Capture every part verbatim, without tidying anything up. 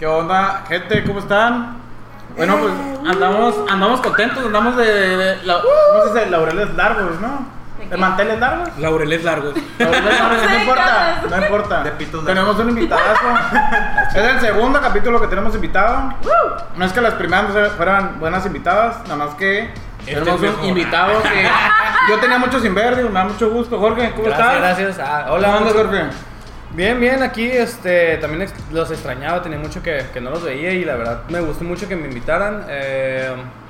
¿Qué onda, gente? ¿Cómo están? Bueno, pues andamos, andamos contentos, andamos de, de, de la, ¿cómo se dice? Laureles largos, ¿no? ¿De manteles largos? Laureles largos. Laureles largos, no importa, no importa. De pitos tenemos un invitadazo. Es el segundo capítulo que tenemos invitado. No es que las primeras fueran buenas invitadas, nada más que este tenemos un mejor. invitado que yo tenía mucho sin ver, digo, me da mucho gusto. Jorge, ¿cómo gracias, estás? Gracias, ah, hola. ¿Cómo andas, Jorge? Bien, bien, aquí este, también ex- los extrañaba, tenía mucho que, que no los veía y la verdad me gustó mucho que me invitaran. Eh,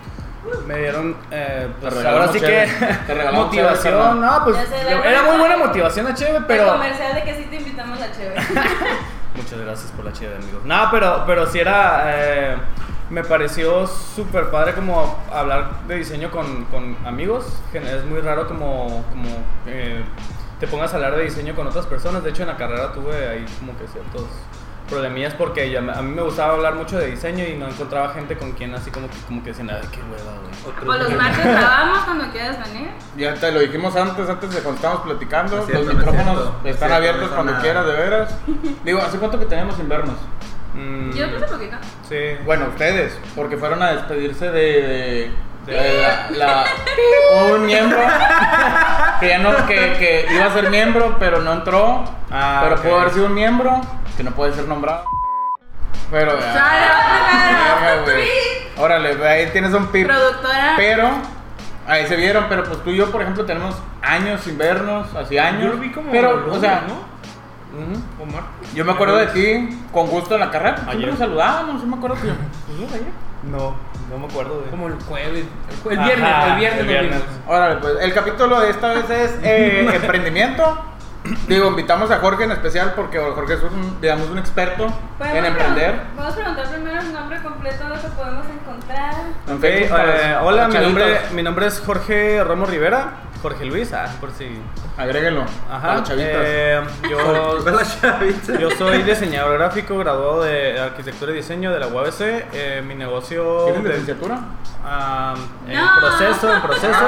me dieron, eh, pues ahora sí que motivación, no, pues sé, yo, era muy buena motivación la cheve, pero... El comercial de que sí te invitamos a cheve. Muchas gracias por la cheve, amigos. No, pero, pero sí era, eh, me pareció súper padre como hablar de diseño con, con amigos, es muy raro como, como eh, te pongas a hablar de diseño con otras personas. De hecho en la carrera tuve ahí como que ciertos problemillas porque ya, a mí me gustaba hablar mucho de diseño y no encontraba gente con quien así como que, como que decían, ay, qué hueva, güey. O los martes grabamos cuando quieras venir. Ya te lo dijimos antes, antes de cuando estábamos platicando. Es cierto, los micrófonos es cierto, están es abiertos cierto, cuando nada. quieras, de veras. Digo, ¿hace cuánto que tenemos sin vernos? Mm, Yo creo que poquito. sí. Bueno, ustedes, porque fueron a despedirse de, de, de la, la- un miembro que ya no, que, que iba a ser miembro, pero no entró. Ah, pero ok. pudo haber sido un miembro que no puede ser nombrado. Pero ya. Verga, güey. Órale, ahí tienes un pip. Productora. Pero ahí se vieron, pero pues tú y yo, por ejemplo, tenemos años sin vernos, así años. Yo lo vi como pero, lunes, o sea, ¿no? ujú. Omar. Yo me acuerdo de ti con gusto en la carrera. Siempre Ayer. nos saludábamos, yo me acuerdo que. Pues, ayer. No, no me acuerdo de... Como el jueves. El, el Ajá, viernes, el viernes. el nos viernes. vimos. Órale, pues el capítulo de esta vez es eh, emprendimiento. Digo, invitamos a Jorge en especial porque Jorge es un, digamos, un experto Podemos en emprender. pregun- Vamos a preguntar primero el nombre completo de lo que podemos encontrar. En Ok, Facebook para eh, los- hola, para mi los nombre, chavitos. mi nombre es Jorge Ramos Rivera. Jorge Luis, ah, por si... Agréguenlo. Ajá, Para los chavitos. eh, yo, Ve la chavita. yo soy diseñador gráfico, graduado de arquitectura y diseño de la U A B C. Eh, mi negocio... ¿Tienes de- licenciatura? ah, en No. proceso, en proceso.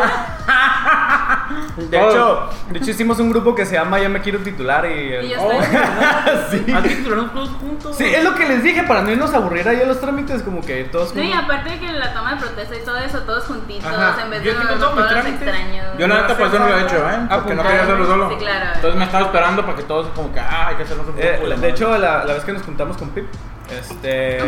De hecho, de hecho hicimos un grupo que se llama Ya me quiero titular y... el- Y yo Oh, estoy- sí. Aquí titulamos todos juntos. Sí, es lo que les dije, para no irnos a aburrir ahí a los trámites, como que todos... No, y como- aparte de que la toma de protesta y todo eso, todos juntitos, Ajá. en vez Yo de tengo nosotros todo mi todos trámite. extraños. Yo la No neta hace por eso no lo he falta hecho, ¿eh? Porque no apuntar. quería hacerlo solo. Sí, claro. Entonces me estaba esperando para que todos como que, ah, hay que hacerlo solo. Eh, de hecho, la, la vez que nos juntamos con Pip, este...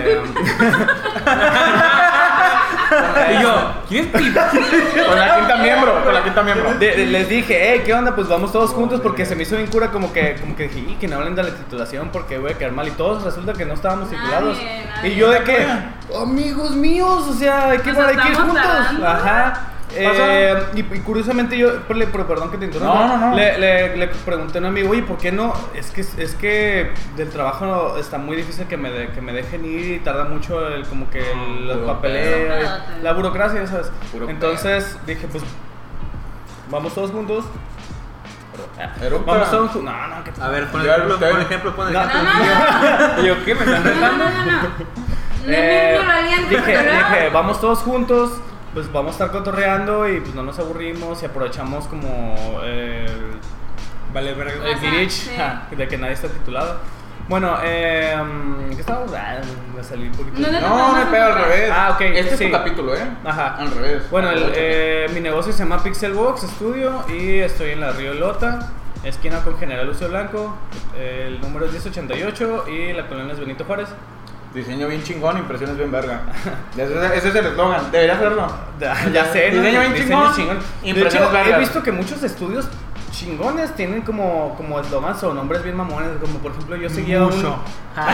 Y yo, ¿quién es Pip? Con la quinta miembro, con la quinta miembro. De- de- les dije, hey, ¿qué onda? Pues vamos todos juntos porque se me hizo bien cura como que, como que dije, "Y, que no hablen de la titulación porque voy a quedar mal", y todos resulta que no estábamos Nadie, titulados. nadie. Y yo de que, amigos míos, o sea, hay que, Nos hay que ir estamos juntos. tardando. Ajá. Eh, y, y curiosamente yo, pero, le- pero perdón que te interrumpa, No, no, no. Le, le, le pregunté a un amigo, oye, ¿por qué no? Es que, es que del trabajo está muy difícil que me, de- que me dejen ir y tarda mucho el, como que el, los Puro papeleos, pedo. la burocracia, ¿sabes? Puro Entonces dije, pues vamos todos juntos. Eructa. Vamos todos juntos. No, no, que A ver, pon Ya ejemplo, usted. pon ejemplo, pon No. ejemplo. No, no, no. ¿Y yo qué? ¿Me están No, no, retando? no, no, no. No Eh, es mi valiente, dije, pero no. dije, vamos todos juntos, pues vamos a estar cotorreando y pues no nos aburrimos y aprovechamos como eh, Vale, verga. el Ajá, glitch sí. ja, de que nadie está titulado. Bueno, eh, ¿qué estábamos? Ah, me salí un poquito. No, no, No, me pega al revés. Ah, ok, Este sí. es tu capítulo, ¿eh? Ajá. Al revés. Bueno, el, Al revés. eh, mi negocio se llama Pixelbox Studio y estoy en la Río Lota, esquina con General Lucio Blanco. El número es diez ochenta y ocho y la colonia es Benito Juárez. Diseño bien chingón, impresiones bien verga. Ese, ese es el eslogan, debería hacerlo. Ya, ya sé, ¿no? Diseño bien Diseño chingón, De impresiones hecho, he vergas. visto que muchos estudios chingones tienen como como eslogans o nombres bien mamones, como por ejemplo yo seguía Mucho. un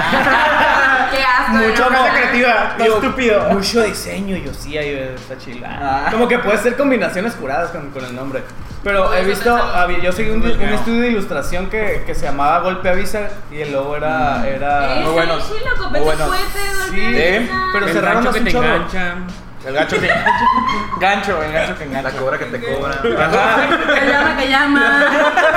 Qué asco. mucho ¿no? más creativa, Digo, estúpido. Mucho diseño, yo sí, ahí está chila. Ah. Como que puede ser combinaciones curadas con, con el nombre. Pero he Eso visto, pensamos. había- yo seguí un, Muy un feo. estudio de ilustración que, que se llamaba Golpe Avisa y el logo era, Mm. era Eh, Muy buenos, sí, loco, muy pero buenos. fuerte, Sí, golpe, ¿eh? pero El cerraron gancho hace que un te chorro. engancha. El gancho que engancha. Gancho, el gancho que engancha. La cobra que te cobra. Ajá. Que llama, que llama.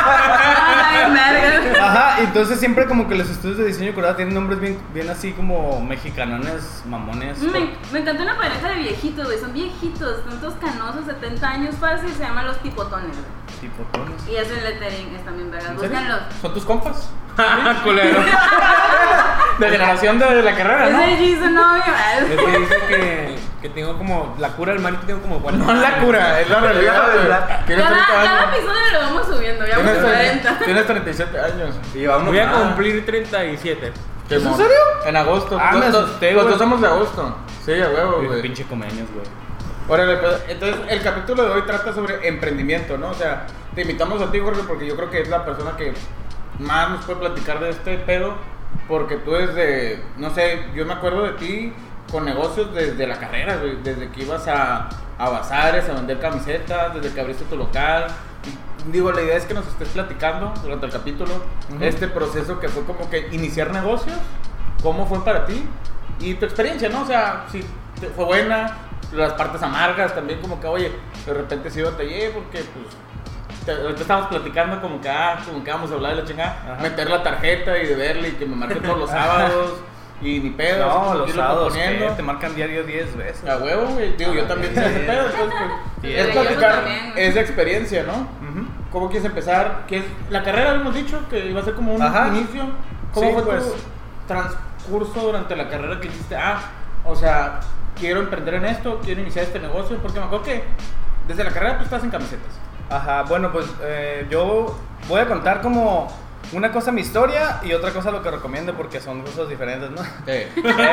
Ay, verga. Ajja, entonces siempre como que los estudios de diseño curado tienen nombres bien, bien así como mexicanones, mamones. Me, me encanta una pareja de viejitos, güey. Son viejitos, tantos canosos, setenta años fácil. Se llaman los tipotones, güey. Tipotones. Y hacen lettering, están bien vergas. ¿En serio? Búscanlos. ¿Son tus compas? Culero. de generación de la carrera, ¿no? Ese G su novio. Es que dice que, que tengo como la cura del marito, tengo como cuarenta. No es la cura, es la realidad, güey. Tienes Cada, treinta cada años. episodio lo vamos subiendo, ya vamos Tienes, a cuarenta. tienes treinta y siete años. Y vamos Voy a mal. cumplir treinta y siete. ¿Es en serio? En agosto. Ah, me Los dos- asusté, Los güey. dos somos de agosto. Sí, a huevo, güey. Pinche comeños, güey. Órale, pues, entonces el capítulo de hoy trata sobre emprendimiento, ¿no? O sea, te invitamos a ti, Jorge, porque yo creo que es la persona que más nos puede platicar de este pedo, porque tú desde, no sé, yo me acuerdo de ti con negocios desde la carrera, güey, desde que ibas a, a bazares, a vender camisetas, desde que abriste tu local. Y, digo, la idea es que nos estés platicando durante el capítulo Ujú. este proceso que fue como que iniciar negocios, cómo fue para ti y tu experiencia, ¿no? O sea, si te- fue buena, las partes amargas también, como que, oye, de repente sí batallé porque, pues, te, ahorita estábamos platicando como que, ah, como que vamos a hablar de la chingada, Ajá. meter la tarjeta y de verle y que me marque todos los sábados y ni pedo, así No, como los irlo sábados proponiendo. que te marcan diario diez veces. A huevo, güey, digo, yo también sé ese pedo, entonces, pues, Sí, es yo platicar también, güey. esa experiencia, ¿no? Ujú. ¿Cómo quieres empezar? ¿Qué es? La carrera habíamos dicho que iba a ser como un Ajá. inicio. ¿Cómo Sí, fue pues. tu transcurso durante la carrera que dijiste, ah, o sea, quiero emprender en esto, quiero iniciar este negocio? Porque me acuerdo que desde la carrera tú estás en camisetas. Ajá, bueno, pues eh, yo voy a contar como una cosa mi historia y otra cosa lo que recomiendo porque son cosas diferentes, ¿no? Eh,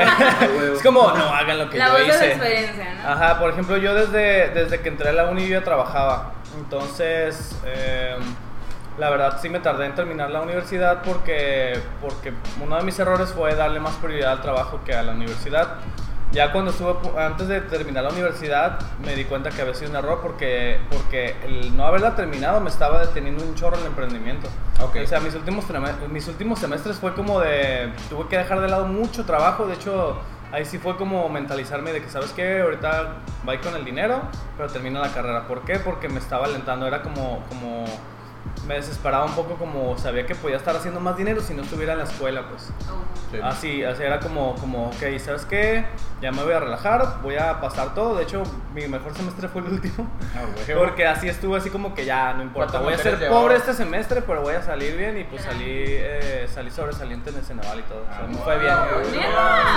es como, no hagan lo que La yo voz de la hice. experiencia, ¿no? Ajá, por ejemplo, yo desde, desde que entré a la uni yo ya trabajaba. Entonces, eh, la verdad sí me tardé en terminar la universidad porque, porque uno de mis errores fue darle más prioridad al trabajo que a la universidad. Ya cuando estuve, pu- antes de terminar la universidad, me di cuenta que había sido un error porque, porque el no haberla terminado me estaba deteniendo un chorro el emprendimiento. Ok. O sea, mis últimos, treme- mis últimos semestres fue como de, tuve que dejar de lado mucho trabajo, de hecho, ahí sí fue como mentalizarme de que, ¿sabes qué? Ahorita voy con el dinero, pero termino la carrera. ¿Por qué? Porque me estaba alentando, era como, como, me desesperaba un poco, como sabía que podía estar haciendo más dinero si no estuviera en la escuela, pues. Oh. Sí. Así, así era como, como, ok, ¿sabes qué? Ya me voy a relajar, voy a pasar todo. De hecho, mi mejor semestre fue el último. Ah, güey. Porque así estuvo, así como que ya, no importa. ¿Cuántas Voy a ser materias pobre llevabas? este semestre, pero voy a salir bien. Y pues Ajá. salí, eh, salí sobresaliente en el Ceneval y todo. O sea, Ah, me fue bien. wow. Neta,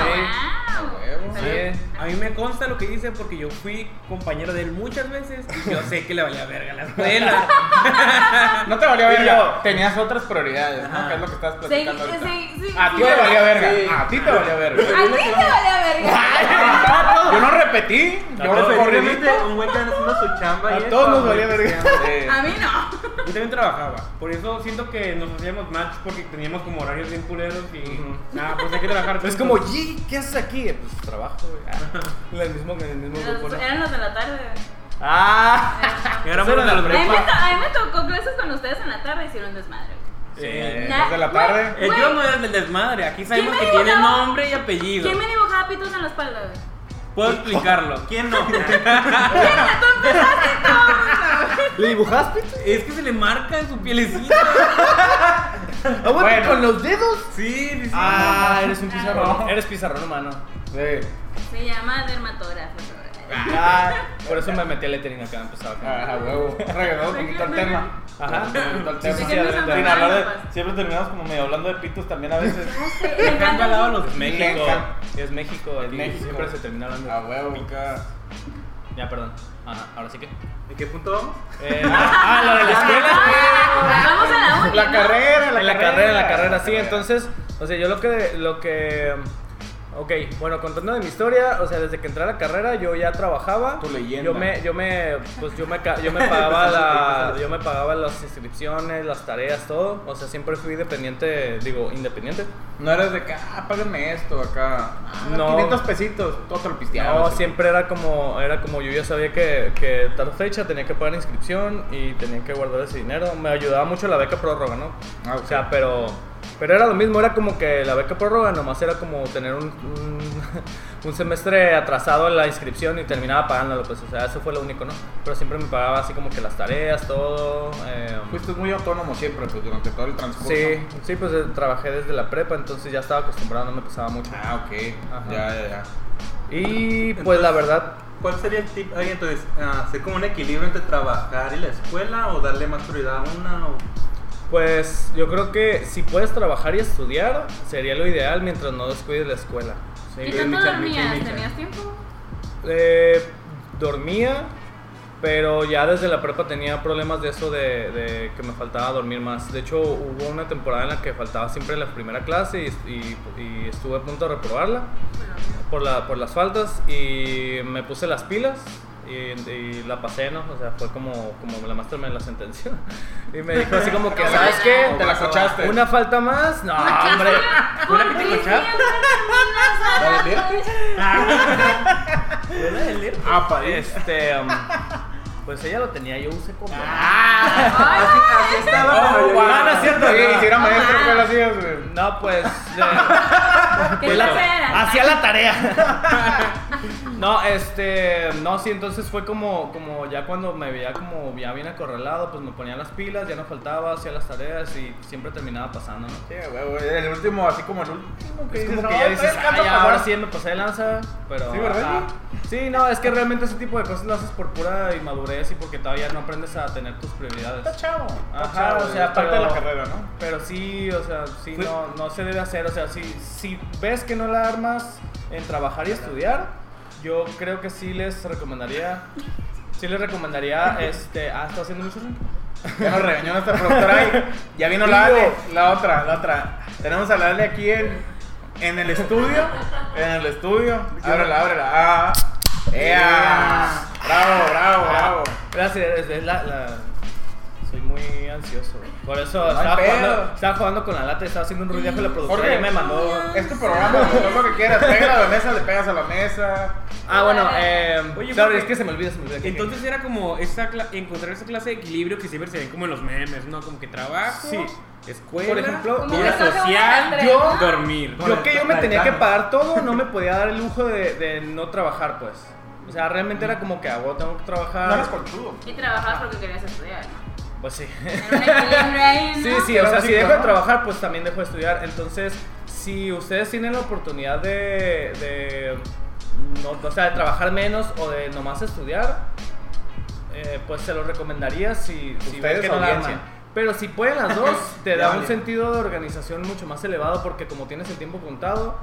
A wow. huevo. Sí. A mí me consta lo que dice porque yo fui compañero de él muchas veces y yo sé que le valía verga la escuela. No te valía Y verga, yo- tenías otras prioridades, ¿no? Ajá. Que es lo que estás Sí, platicando ahorita. sí, sí, A sí, ti te sí. valía verga, Sí. a ti te valía verga. A ti te valía verga. Yo no repetí, A yo todos. corridito. Preferiblemente un güey que anda haciendo su chamba. A y todos eso, nos güey, valía que verga. se llama. A mí no. Yo también trabajaba, por eso siento que nos hacíamos match porque teníamos como horarios bien culeros y Ujú. nada, pues hay que trabajar. Es juntos. como, "Yi, ¿qué haces aquí?" Pues trabajo, güey. Ah, en el mismo, en el mismo grupo, Los- ¿no? Eran los de la tarde. Ah, Éramos Eso era de los la A mí, me prepa. to- a mí me tocó clases con ustedes en la tarde y hicieron desmadre. Sí, Eh, Na- desde la güey, tarde. El güey, yo no es del desmadre, aquí sabemos me que tiene dibujaba? nombre y apellido. ¿Quién me dibujaba pitos en la espalda, güey? Puedo explicarlo. ¿Quién no? ¿Le dibujaste? Es que se le marca en su pielecita. Ah, bueno, Bueno. con los dedos. Sí, sí, sí. Ah, eres un pizarrón. No. Eres pizarrón humano. Sí. Se llama dermatógrafo. Ah, por eso me metí a lettering acá, empezaba acá. Ah, huevo. Regresamos un poquito al tema. Ajá. Regresamos al Sí, sí, tema. sí, adelante. Sin hablar de- Pues. siempre terminamos como medio hablando de pitos también a veces. Me Me encanta encanta al lado los Es México. Me encanta. Es México. Es y México. Siempre se termina hablando. A huevo. Ya, perdón. Ajá, ahora sí que. ¿En qué punto vamos? Eh, ah, lo de la escuela. Ah, vamos a la uni, La ¿no? carrera, la En la carrera. carrera, en la carrera, sí. Entonces, o sea, yo lo que, lo que, ok, bueno, contando de mi historia, o sea, desde que entré a la carrera, yo ya trabajaba. Tu leyenda. Yo me, yo me, pues yo me, ca- yo me pagaba la, yo me pagaba las inscripciones, las tareas, todo. O sea, siempre fui dependiente, digo, independiente. No eres de que, ah, págame esto acá. Ah, No. quinientos pesitos, todo te lo pisteabas. No, así. siempre era como, era como yo ya sabía que, que tal fecha tenía que pagar inscripción y tenía que guardar ese dinero. Me ayudaba mucho la beca prórroga, ¿no? Ah, ok. O sea, pero, pero era lo mismo, era como que la beca prórroga nomás era como tener un, un, un semestre atrasado en la inscripción y terminaba pagándolo, pues, o sea, eso fue lo único, ¿no? Pero siempre me pagaba así como que las tareas, todo. Eh, Fuiste muy autónomo siempre, pues, durante todo el transcurso. sí, sí, pues eh, trabajé desde la prepa, entonces ya estaba acostumbrado, no me pesaba mucho. Ah, ok. Ajá. Ya, ya, ya. Y pues la verdad, ¿Cuál sería el tip? Oye, entonces, ah, ¿hacer como un equilibrio entre trabajar y la escuela o darle más prioridad a una? O... Pues yo creo que si puedes trabajar y estudiar, sería lo ideal mientras no descuides la escuela. Sí. ¿Y tanto dormías? ¿Tenías tiempo? Eh, dormía, pero ya desde la prepa tenía problemas de eso de, de que me faltaba dormir más. De hecho, hubo una temporada en la que faltaba siempre la primera clase y, y, y estuve a punto de reprobarla por, la, por las faltas y me puse las pilas. Y, y la pasé, ¿no? O sea, fue como, como la maestra me la sentenció. Y me dijo así como que, ¿sabes qué? Te la cochaste. ¿Una falta más? No, hombre. ¿Una que te cochaste? ¿La del Lirte? ¿Una del Lirte? Ah, pa' Este, um, pues ella lo tenía, yo usé como. Ah, así, así estaba. Oh, wow. No, no es cierto. Sí, si era maestro, ¿qué lo hacías, güey? No, pues. ¿Qué pues clase era? hacía la tarea. No, este, no, sí, entonces fue como, como ya cuando me veía como ya bien acorralado, pues me ponía las pilas, ya no faltaba, hacía las tareas y siempre terminaba pasando, ¿no? Sí, güey, güey, el último, así como el último que Es dices, como no, que ya dices, todavía alcanza ay, a pasar". ahora sí me pasé de lanza, pero... Sí, ¿verdad? ajá. Sí, no, es que realmente ese tipo de cosas lo haces por pura inmadurez y porque todavía no aprendes a tener tus prioridades. Está chavo. Está Ajá, chavo, o sea, es parte pero- de la carrera, ¿no? Pero sí, o sea, sí, Fue- no, no se debe hacer. O sea, si, si ves que no la armas en trabajar y estudiar, yo creo que sí les recomendaría, sí les recomendaría, este, ah, ¿está haciendo mucho ruido? Ya nos regañó nuestra productora y ya vino la Ale, la otra, la otra. Tenemos a la Ale aquí en, en el estudio, en el estudio. Ábrela, ábrela. Ah, ¡ea! Bravo, bravo, bravo. Gracias, es, es la, la, soy muy ansioso. Por eso No hay estaba, pedo. jugando, estaba jugando con la lata, estaba haciendo un ruido con la productora Jorge, y me mandó... Es tu programa, haz lo que quieras. Pégale a la mesa, le pegas a la mesa. Ah, bueno, eh, Oye, sorry, Jorge, es que se me olvida, se me olvida. Entonces era como esa cla- encontrar esa clase de equilibrio que siempre se ven como en los memes, ¿no? Como que trabajo, Sí. escuela, Por ejemplo, Como vida que estás social, en una yo estrella. dormir. Yo que yo me La tenía que ventana. pagar todo, no me podía dar el lujo de, de no trabajar, pues. O sea, realmente era como que, ah, bueno, tengo que trabajar. No eres conchudo. Y trabajabas porque querías estudiar, ¿no? Pues sí. Era un equilibrio ahí, ¿no? Sí, sí, Pero o sea, sí, si dejo ¿no? de trabajar, pues también dejo de estudiar. Entonces, si ustedes tienen la oportunidad de, de, no, o sea, de trabajar menos o de nomás estudiar, eh, pues se los recomendaría si, si Ustedes, ven que no la audiencia. arman. Pero si pueden las dos, te Ya da un vale. sentido de organización mucho más elevado porque como tienes el tiempo contado,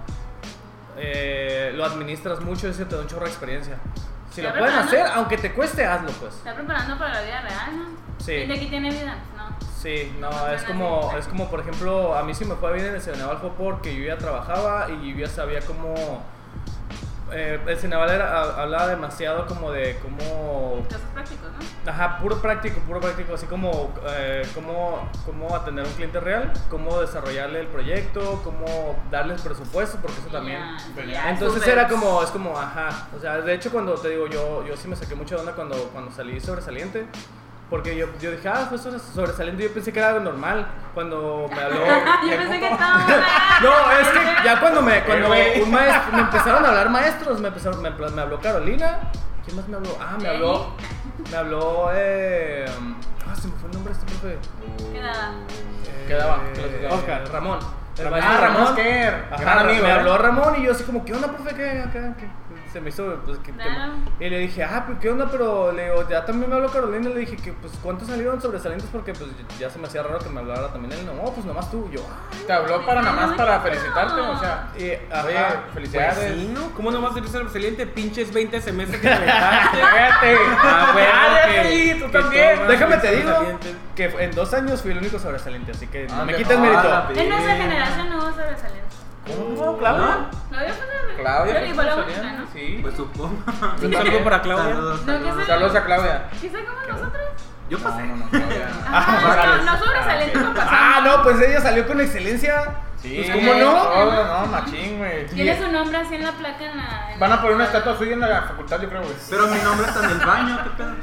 eh, lo administras mucho y eso te da un chorro de experiencia. Si ¿Está lo pueden hacer, preparando? aunque te cueste, hazlo pues. ¿Está preparando para la vida real, no? Sí. ¿Y de aquí tiene vida? No. Sí, no, No es funciona como, así. es como por ejemplo, a mí sí me fue bien en el Ceneval fue porque yo ya trabajaba y yo ya sabía cómo, eh, el Ceneval era, ha- hablaba demasiado como de cómo, Casos prácticos, ¿no? ajá, puro práctico, puro práctico, así como eh, cómo, cómo atender a un cliente real, cómo desarrollarle el proyecto, cómo darle el presupuesto, porque eso también... Ya, ya, Entonces súper. era como, es como, ajá, o sea, de hecho cuando te digo, yo, yo sí me saqué mucha onda cuando, cuando salí sobresaliente, porque yo, yo dije, ah, fue sobre- sobresaliente, yo pensé que era algo normal, cuando me habló... Yo pensé que estaba... No, es que ya cuando me, cuando güey. un maestro, me empezaron a hablar maestros, me empezaron, me, me habló Carolina, ¿quién más me habló? Ah, me habló, me habló, eh, ah, se me fue el nombre de este profe. ¿Qué edad? Eh, Quedaba, clase- Oscar, Ramón. El Ramón. maestro Ah, Ramón Esquer, Ajá, gran amigo, me ¿eh? habló Ramón y yo así como, ¿qué onda, profe? ¿Qué acá? ¿Qué? Se me hizo, pues, que, Claro. y le dije, ah, pues, ¿qué onda? Pero le digo, ya también me habló Carolina y le dije que, pues, ¿cuántos salieron sobresalientes? Porque, pues, ya se me hacía raro que me hablara también él. No, pues, nomás tú. Y yo, ah, Te habló para nada más para felicitarte, o sea. y, Oye, ajá, felicidades. Pues sí, ¿no? ¿Cómo no vas a ser sobresaliente? Pinches veinte semestres que te aventaste. Fíjate. Ah, bueno, Ah, que- sí, tú que también. tomas déjame te digo sobresalientes. que en dos años fui el único sobresaliente, así que no Ah, me de- quites ah, mérito. la- En nuestra generación no hubo sobresalientes. ¿Cómo, Claudia? Claudia fue sobresaliente. Claudia. Pero igual la única, ¿no? Sí. Pues supongo. Un saludo para Claudia. Saludos, No, que saludos. se- Saludos a Claudia. Quizá como nosotros. Yo pasé. No, no, no, Claudia. Ajá, no, no sobresalientes no pasamos. Ah, no, pues ella salió con excelencia. Sí, Pues, ¿cómo no? Todo, no, machín, güey. Tiene su nombre así en la placa en la... en Van a la- poner una estatua suya en la facultad, yo creo, güey. Pero mi nombre está en el baño, ¿qué pedo?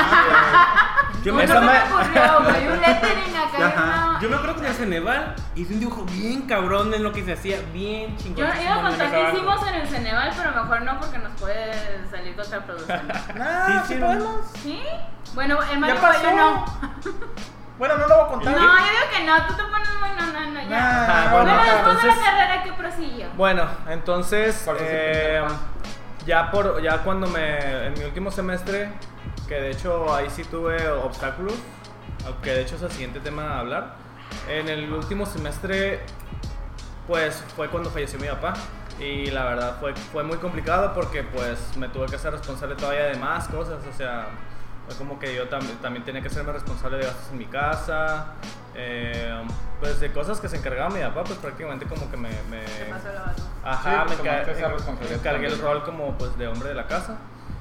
Yo No, me, no esa se me ma- ocurrió, güey. Un lettering acá. Ajá. no. yo me acuerdo que en el Ceneval hice un dibujo bien cabrón en lo que se hacía, bien chingón. Yo iba a contar que hicimos en el Ceneval, pero mejor no porque nos puede salir contraproducente. Ah, Sí, sí, sí, podemos. ¿Sí? Bueno, el Ya Mario pasó. yo no. Bueno, no lo voy a No, contar. yo digo que no, tú te pones muy no, no, no, ya. Ah, bueno, bueno, después de entonces- la carrera, ¿qué prosiguió? Bueno, entonces, ¿Cuál es el eh, primer paso? ya por ya cuando me en mi último semestre, que de hecho ahí sí tuve obstáculos, aunque de hecho es el siguiente tema a hablar. En el último semestre, pues fue cuando falleció mi papá. Y la verdad fue, fue muy complicado porque pues me tuve que hacer responsable todavía de más cosas. O sea, fue como que yo tam- también tenía que serme responsable de gastos en mi casa. Eh, pues de cosas que se encargaba mi papá, pues prácticamente como que me... me Te pasó la batuta. Ajá, Sí, me, tomaste ca- esa responsabilidad me cargué el también. rol como pues de hombre de la casa.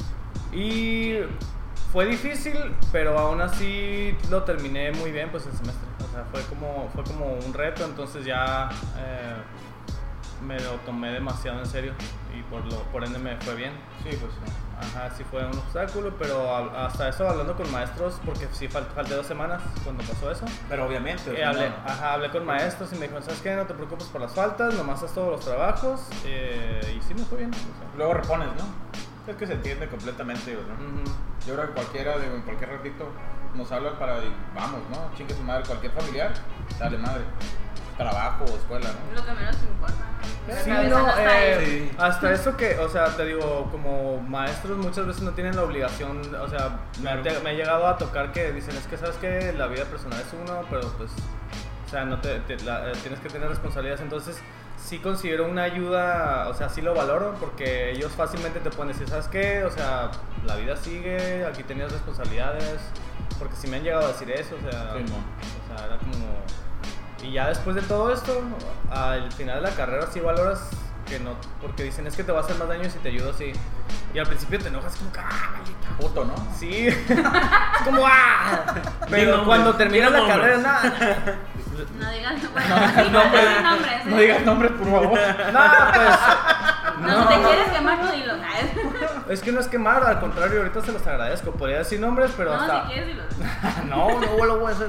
Y fue difícil, pero aún así lo terminé muy bien pues el semestre. O sea, fue como, fue como un reto, entonces ya eh, me lo tomé demasiado en serio y por, lo, por ende me fue bien. Sí, pues sí. Ajá, sí fue un obstáculo, pero a- hasta eso hablando con maestros, porque sí fal- falté dos semanas cuando pasó eso. Pero obviamente. o Eh, sea, hablé, no. ajá, hablé con maestros y me dijeron, ¿sabes qué? No te preocupes por las faltas, nomás haz todos los trabajos. Eh, y sí me fue bien. o sea. Luego repones, ¿no? Es que se entiende completamente, digo, ¿no? Ujú. Yo creo que cualquiera, digo, en cualquier ratito nos habla para, y vamos, ¿no? Chingue su madre, cualquier familiar, dale madre. Trabajo o escuela, ¿no? Lo que menos te importa. La Sí, cabeza no, no está eh, ahí. Sí. hasta eso que, o sea, te digo, como maestros muchas veces no tienen la obligación, o sea, me, ha, Claro. me ha llegado a tocar que dicen, es que sabes que la vida personal es uno, pero pues, o sea, no te, te- la- eh, tienes que tener responsabilidades, entonces sí considero una ayuda, o sea, sí lo valoro, porque ellos fácilmente te pueden decir, ¿sabes qué? O sea, la vida sigue, aquí tenías responsabilidades, porque sí me han llegado a decir eso, o sea, Sí, no. o sea, era como... Y ya después de todo esto, al final de la carrera sí valoras que no, porque dicen es que te va a hacer más daño si te ayudo así. Y al principio te enojas como que, ah, maldita. Puto, ¿no? Sí, es como, ah. Pero nombres, cuando termina diga la carrera, nombres. nada. No digas, bueno, sí, no digas nombres. ¿eh? No digas nombres, por favor. Nada, pues. No, si te quieres quemar, no dilo. Es que no es quemar, al contrario, ahorita se los agradezco. Podría decir nombres, pero No, hasta. si quieres, dilo. No, no lo voy a hacer.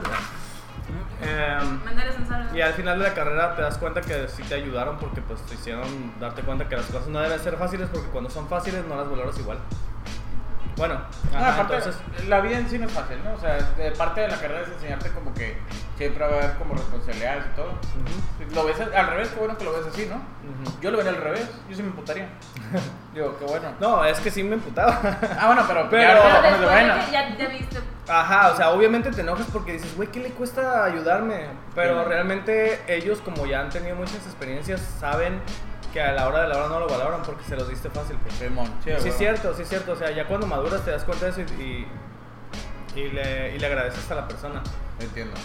Em, Mándales un saludo. Y al final de la carrera te das cuenta que sí te ayudaron porque pues te hicieron darte cuenta que las cosas no deben ser fáciles porque cuando son fáciles no las valoras igual. Bueno, Ah, ajá, aparte, entonces la vida en sí no es fácil, ¿no? O sea, de parte de la carrera es enseñarte como que siempre va a haber como responsabilidades y todo. ujú, Lo ves al revés, qué bueno que lo ves así, ¿no? ujú. Yo lo vería al revés, yo sí me emputaría. Digo, qué bueno. No, es que sí me emputaba. Ah, bueno, pero, Pero- ya Pero te pones de después de buena. que ya, ya viste. Ajá, o sea, obviamente te enojas porque dices, güey, ¿qué le cuesta ayudarme? Pero Sí. realmente ellos, como ya han tenido muchas experiencias, saben que a la hora de la hora no lo valoran porque se los diste fácil. Pues. Simón, sí, Sí, es bueno. cierto, sí es cierto. O sea, ya cuando maduras te das cuenta de eso y, y, y le, y le agradeces a la persona. Entiendo.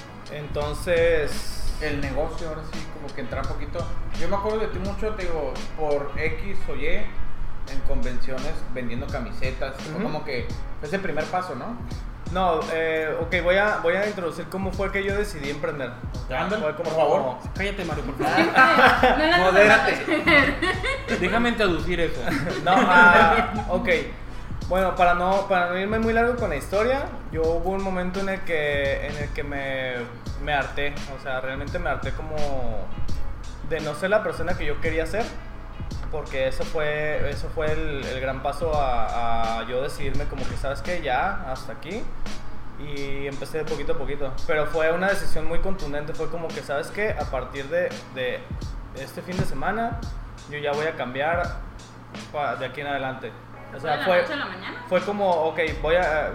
Entonces, El negocio ahora sí, como que entra un poquito. Yo me acuerdo de ti mucho, te digo, por X o Y, en convenciones vendiendo camisetas. Fue Ujú. como que fue ese primer paso, ¿no? no, eh, ok, voy a, voy a introducir cómo fue que yo decidí emprender. Ándale, Fue como- por favor. Cállate, Mario, por favor. No le Modérate. Déjame introducir eso. No, ah, ok. Bueno, para no, para no irme muy largo con la historia, yo hubo un momento en el que, en el que me, me harté. O sea, realmente me harté como de no ser la persona que yo quería ser. Porque eso fue, eso fue el, el gran paso a, a yo decidirme como que, ¿sabes qué? Ya, hasta aquí. Y empecé de poquito a poquito. Pero fue una decisión muy contundente. Fue como que, ¿sabes qué? A partir de, de este fin de semana, yo ya voy a cambiar pa- de aquí en adelante. O sea, ¿De la fue, noche a la mañana? fue como, ok, voy a...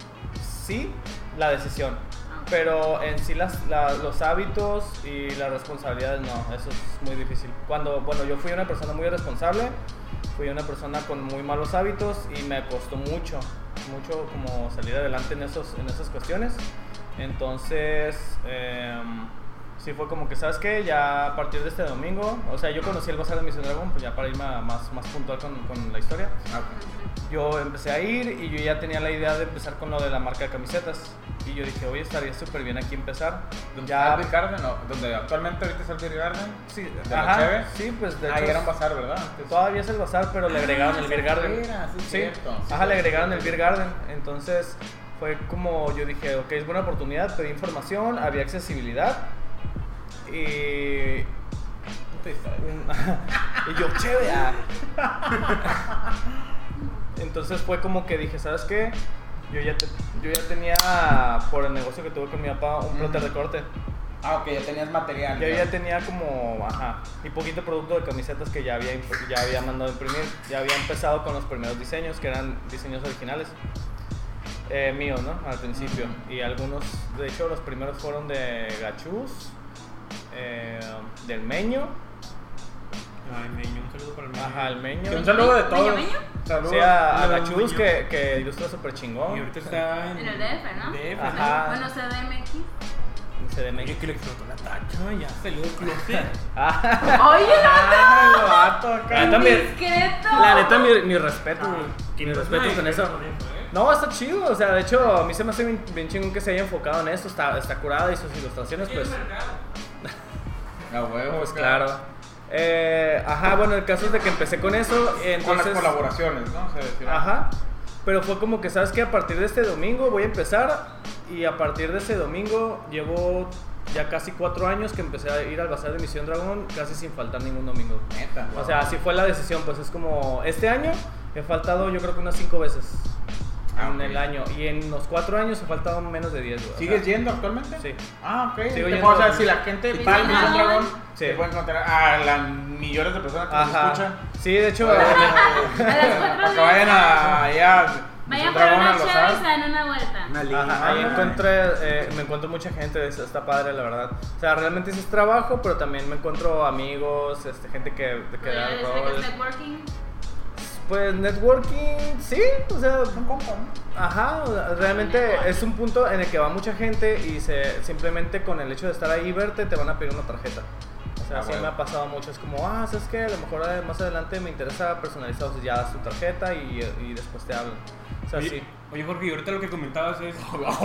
Sí, la decisión. Pero en sí las, la- los hábitos y las responsabilidades no, eso es muy difícil. Cuando, bueno, yo fui una persona muy irresponsable, fui una persona con muy malos hábitos y me costó mucho, mucho como salir adelante en, esos, en esas cuestiones. Entonces, em, sí fue como que, ¿sabes qué? Ya a partir de este domingo, o sea, yo conocí el Bazar de Mission Dragon, pues ya para irme a más, más puntual con, con la historia. Ah, ok. Yo empecé a ir y yo ya tenía la idea de empezar con lo de la marca de camisetas. Y yo dije, oye, estaría súper bien aquí empezar. ¿Donde Ya, está el Beer Garden? ¿O donde actualmente ahorita está el Beer Garden? sí, ¿De la ajá, Cheve? sí, pues de Ahí hecho, era un bazar, ¿verdad? Antes. todavía es el bazar, pero le agregaron Ah, el Beer sí, Garden. era, sí, Sí, cierto, sí, ajá, le cierto, agregaron el sí. Beer Garden. Entonces fue como yo dije, ok, es buena oportunidad, pedí información, había accesibilidad. Y Puta historia. un- y yo, chévere. ah. Entonces fue como que dije, ¿sabes qué? Yo ya, te- yo ya tenía, por el negocio que tuve con mi papá, un plotter de corte. Ah, ok, ya tenías material. Yo ¿no? ya tenía como, ajá, y poquito producto de camisetas que ya había, imp- ya había mandado a imprimir. Ya había empezado con los primeros diseños, que eran diseños originales. Eh, míos, ¿no? Al principio. Y algunos, de hecho, los primeros fueron de Gachús, eh, del Meño. Ay, Meño, un saludo para el Meño. Ajá, el Meño. Que un saludo de ¿Meño, todos. Meño? Saludos. Sí, a, a Hola, la Chus Meño. que, que ilustra súper Y chingón. ahorita está en, En el D F, ¿no? D F, Ajá. Bueno, C D M X. C D M Oye, X. que le explotó la tacha, ya salió del closet. Ah, Oye, Ah, el vato la acá. neta, mi, discreto. la neta, mi, mi respeto, güey. Mi respeto Ay, con eso. ¿eh? No, está chido, o sea, de hecho, a mí se me hace bien, bien chingón que se haya enfocado en esto, está, está curada y sus ilustraciones, pues, A huevo, pues claro. Eh, ajá, bueno, el caso es de que empecé con eso, Con entonces... las colaboraciones, ¿no? Se decía. Ajá, pero fue como que, ¿sabes qué? A partir de este domingo voy a empezar y a partir de ese domingo llevo ya casi cuatro años que empecé a ir al bazar de Misión Dragón casi sin faltar ningún domingo. Neta. O sea, así fue la decisión, pues es como, este año he faltado yo creo que unas cinco veces Ah, en ok. el año y en los cuatro años he faltado menos de diez, güey. ¿Sigues O sea, yendo actualmente? Sí. Ah, ok. Sigo Te yendo. puedo- O sea, si la gente Sí, va al sí, Misión sí. Dragón, Sí. se puede encontrar a las millones de personas que nos Ajá. escuchan. Sí, de hecho, Para eh, A las cuatro que de vayan a, allá a Vayan Misión por Dragón a una los chévere y Ar. se dan una vuelta. Una ajá, línea. ahí Ah. encontré, eh, me encuentro mucha gente, es- está padre la verdad. O sea, realmente sí es trabajo, pero también me encuentro amigos, este, gente que, que da ¿Podría el decir que rol. es networking? Pues networking, sí, o sea, Son compas, ¿no? ajá, o sea, realmente es un punto en el que va mucha gente y se simplemente con el hecho de estar ahí y verte te van a pedir una tarjeta. O sea, Ah, sí bueno. me ha pasado mucho, es como, ah, ¿sabes qué? A lo mejor eh, más adelante me interesa personalizado, o sea, ya das tu tarjeta y, y después te hablan. O sea, Oye, sí. oye, Jorge, y ahorita lo que comentabas es.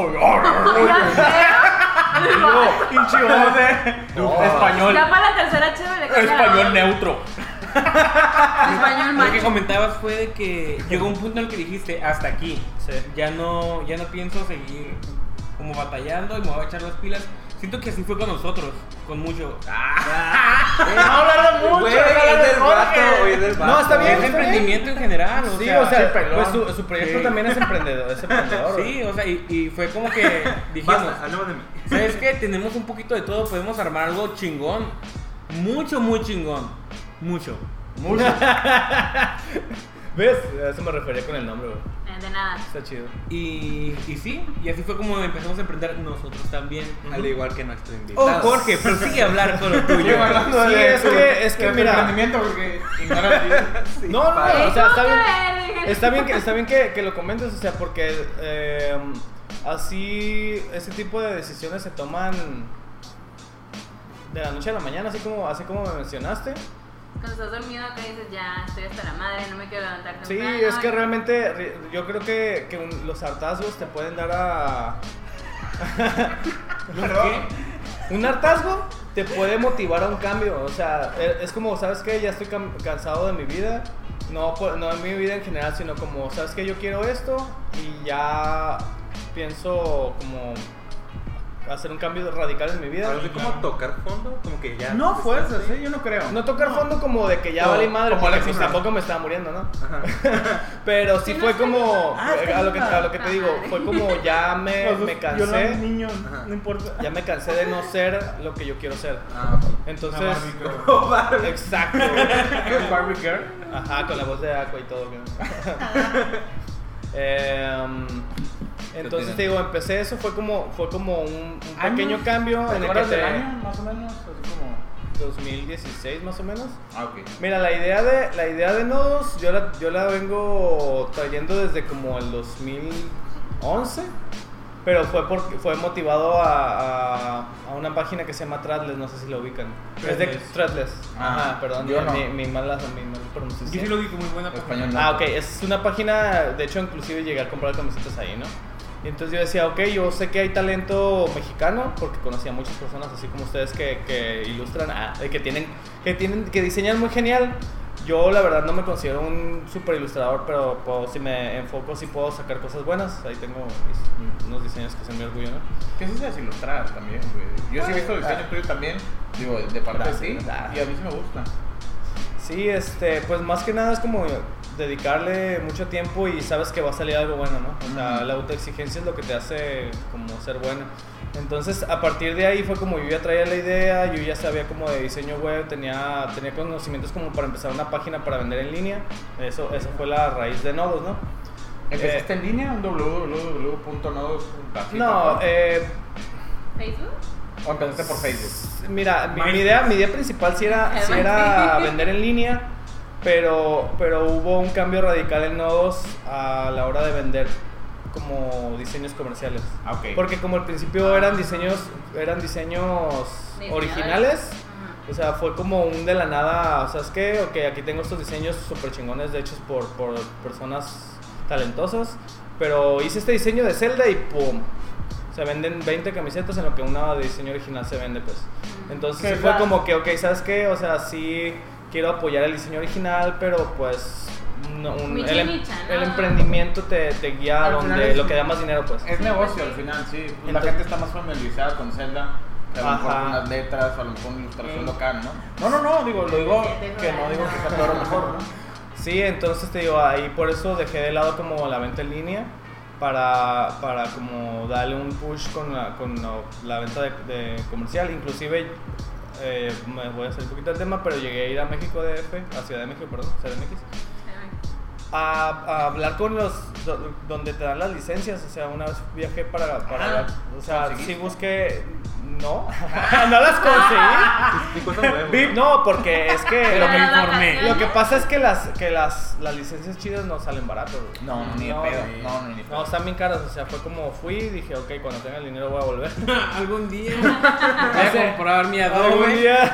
Pinche voz de No. español. Ya para la tercera chévere. que sea la Español voz. neutro. Español Lo que macho. comentabas fue de que llegó un punto en el que dijiste hasta aquí. Sí. Ya no, ya no pienso seguir como batallando y me voy a echar las pilas. Siento que así fue con nosotros, con mucho. No hablar de mucho. Güey, hablar es de del Jorge. vato, güey, es del vato. No, está bien, Es está emprendimiento en general, o Sí, sea. o sea, sí, pelón. pues su, su proyecto Sí. también es emprendedor, es emprendedor. güey. Sí, o sea, y, y fue como que dijimos, Basta, hablemos de mí. ¿sabes qué? Tenemos un poquito de todo, podemos armar algo chingón. Mucho, muy chingón. Mucho. Mucho. ¿Ves? A eso me refería con el nombre, güey. Eh, De nada. Está chido. Y, y sí, y así fue como empezamos a emprender nosotros también. Al igual que nuestro invitado. Oh, Jorge, prosigue a hablar con lo tuyo. Sigo hablando Sí, de es tu- que- es que de tu mira. emprendimiento porque ignora el video. No, no, no, padre. o sea, está bien. Está Está bien que, está bien que, que lo comentes, o sea, porque eh, así ese tipo de decisiones se toman de la noche a la mañana, así como, así como me mencionaste. Cuando estás dormido acá dices, ya, estoy hasta la madre, no me quiero levantar Sí, temprano. es que realmente re- yo creo que, que un- los hartazgos te pueden dar a... ¿Qué? Un hartazgo te puede motivar a un cambio, o sea, e- es como, ¿sabes qué? Ya estoy cam- cansado de mi vida, no, por- no en mi vida en general, sino como, ¿sabes qué? Yo quiero esto y ya pienso como hacer un cambio radical en mi vida. Algo así como tocar fondo, como que ya. No estás fuerzas, ahí. ¿eh? Yo no creo. No tocar fondo como de que ya Como- vale madre, como porque Alexis pues Ramos. tampoco me estaba muriendo, ¿no? Ajá. Pero sí Sí, fue no como, Ah, está a lo, que, bien. a lo que te digo, fue como ya me, Los dos me violando cansé, niños, Ajá. no importa. ya me cansé de no ser lo que yo quiero ser. Ah, ok. Entonces, Una Barbie girl. exacto. Barbie girl. Ajá, con la voz de Aqua y todo. güey. Em, entonces te digo, empecé eso, fue como, fue como un, un pequeño ¿Años? cambio ¿Te en el que acuerdas del te, año, más o menos? Así como... dos mil dieciséis más o menos. Ah, ok. Mira, la idea de la idea de nodos yo la, yo la vengo trayendo desde como el dos mil once, pero fue porque fue motivado a, a, a una página que se llama Threadless, no sé si la ubican. Es de Threadless. Threadless. Ah, Ajá, perdón, yo no. mi, mi mala mi mala Yo pronunciación. sí lo vi como muy buena Español. página. Ah, ok, es una página, de hecho inclusive llegué a comprar camisetas ahí, ¿no? Y entonces yo decía, ok, yo sé que hay talento mexicano, porque conocía a muchas personas así como ustedes que, que ilustran, ah, que tienen, que tienen, que diseñan muy genial. Yo la verdad no me considero un super ilustrador, pero puedo, si me enfoco sí puedo sacar cosas buenas. Ahí tengo mis- unos diseños que son mi orgullo, ¿no? ¿Qué se hace ilustrar también, güey? Yo sí he visto diseños tuyos también, digo, de parte de ti, Gracias. y a mí sí me gusta. Sí, este, pues más que nada es como dedicarle mucho tiempo y sabes que va a salir algo bueno, ¿no? O sea, Ujú. la autoexigencia es lo que te hace como ser bueno. Entonces, a partir de ahí fue como yo ya traía la idea, yo ya sabía como de diseño web, tenía, tenía conocimientos como para empezar una página para vender en línea. Eso, eso fue la raíz de Nodos, ¿no? ¿Empezaste Eh, en línea? ¿Un w w w punto nodos punto com? No, eh, ¿Facebook? ¿O empezaste por Facebook? Mira, mi, mi idea, mi idea principal sí era, sí era vender en línea, pero, pero hubo un cambio radical en Nodos a la hora de vender como diseños comerciales. Ah, ok. Porque como al principio eran diseños, eran diseños originales, o sea, fue como un de la nada, o sea, es que, ok, aquí tengo estos diseños súper chingones, de hechos por, por personas talentosas, pero hice este diseño de Zelda y ¡pum! Se venden veinte camisetas en lo que una de diseño original se vende, pues. Entonces sí fue como que, ok, ¿sabes qué? O sea, sí quiero apoyar el diseño original, pero pues no, un, Micha, el, micha, ¿no? el emprendimiento te, te guía a donde es, lo que da más dinero, pues. Es negocio al final, sí. Entonces, la gente está más familiarizada con Zelda. A lo mejor Ajá. con las letras, o a lo mejor con ilustración local, ¿no? No, no, no, digo, lo digo que no digo que sea peor o mejor, ¿no? Sí, entonces te digo, ahí por eso dejé de lado como la venta en línea para, para como darle un push con la, con la, la venta de, de comercial. Inclusive, eh, me voy a salir un poquito del tema, pero llegué a ir a México D F, a Ciudad de México, perdón, C D M X, a, a hablar con los, do- donde te dan las licencias. O sea, una vez viajé para, para Ah, o sea, ¿conseguiste? sí busqué, no, no las conseguí. Y cosas nuevas. Vi- No, porque es que Pero lo me que, informé. lo que pasa es que las que las, las licencias chidas no salen baratas, güey. No, no, ni de No, pedo. güey. No, no, ni de pedo. No, están bien caras. O sea, fue como fui y dije, ok, cuando tenga el dinero voy a volver. Algún día voy a comprar mi Algún Adobe. día.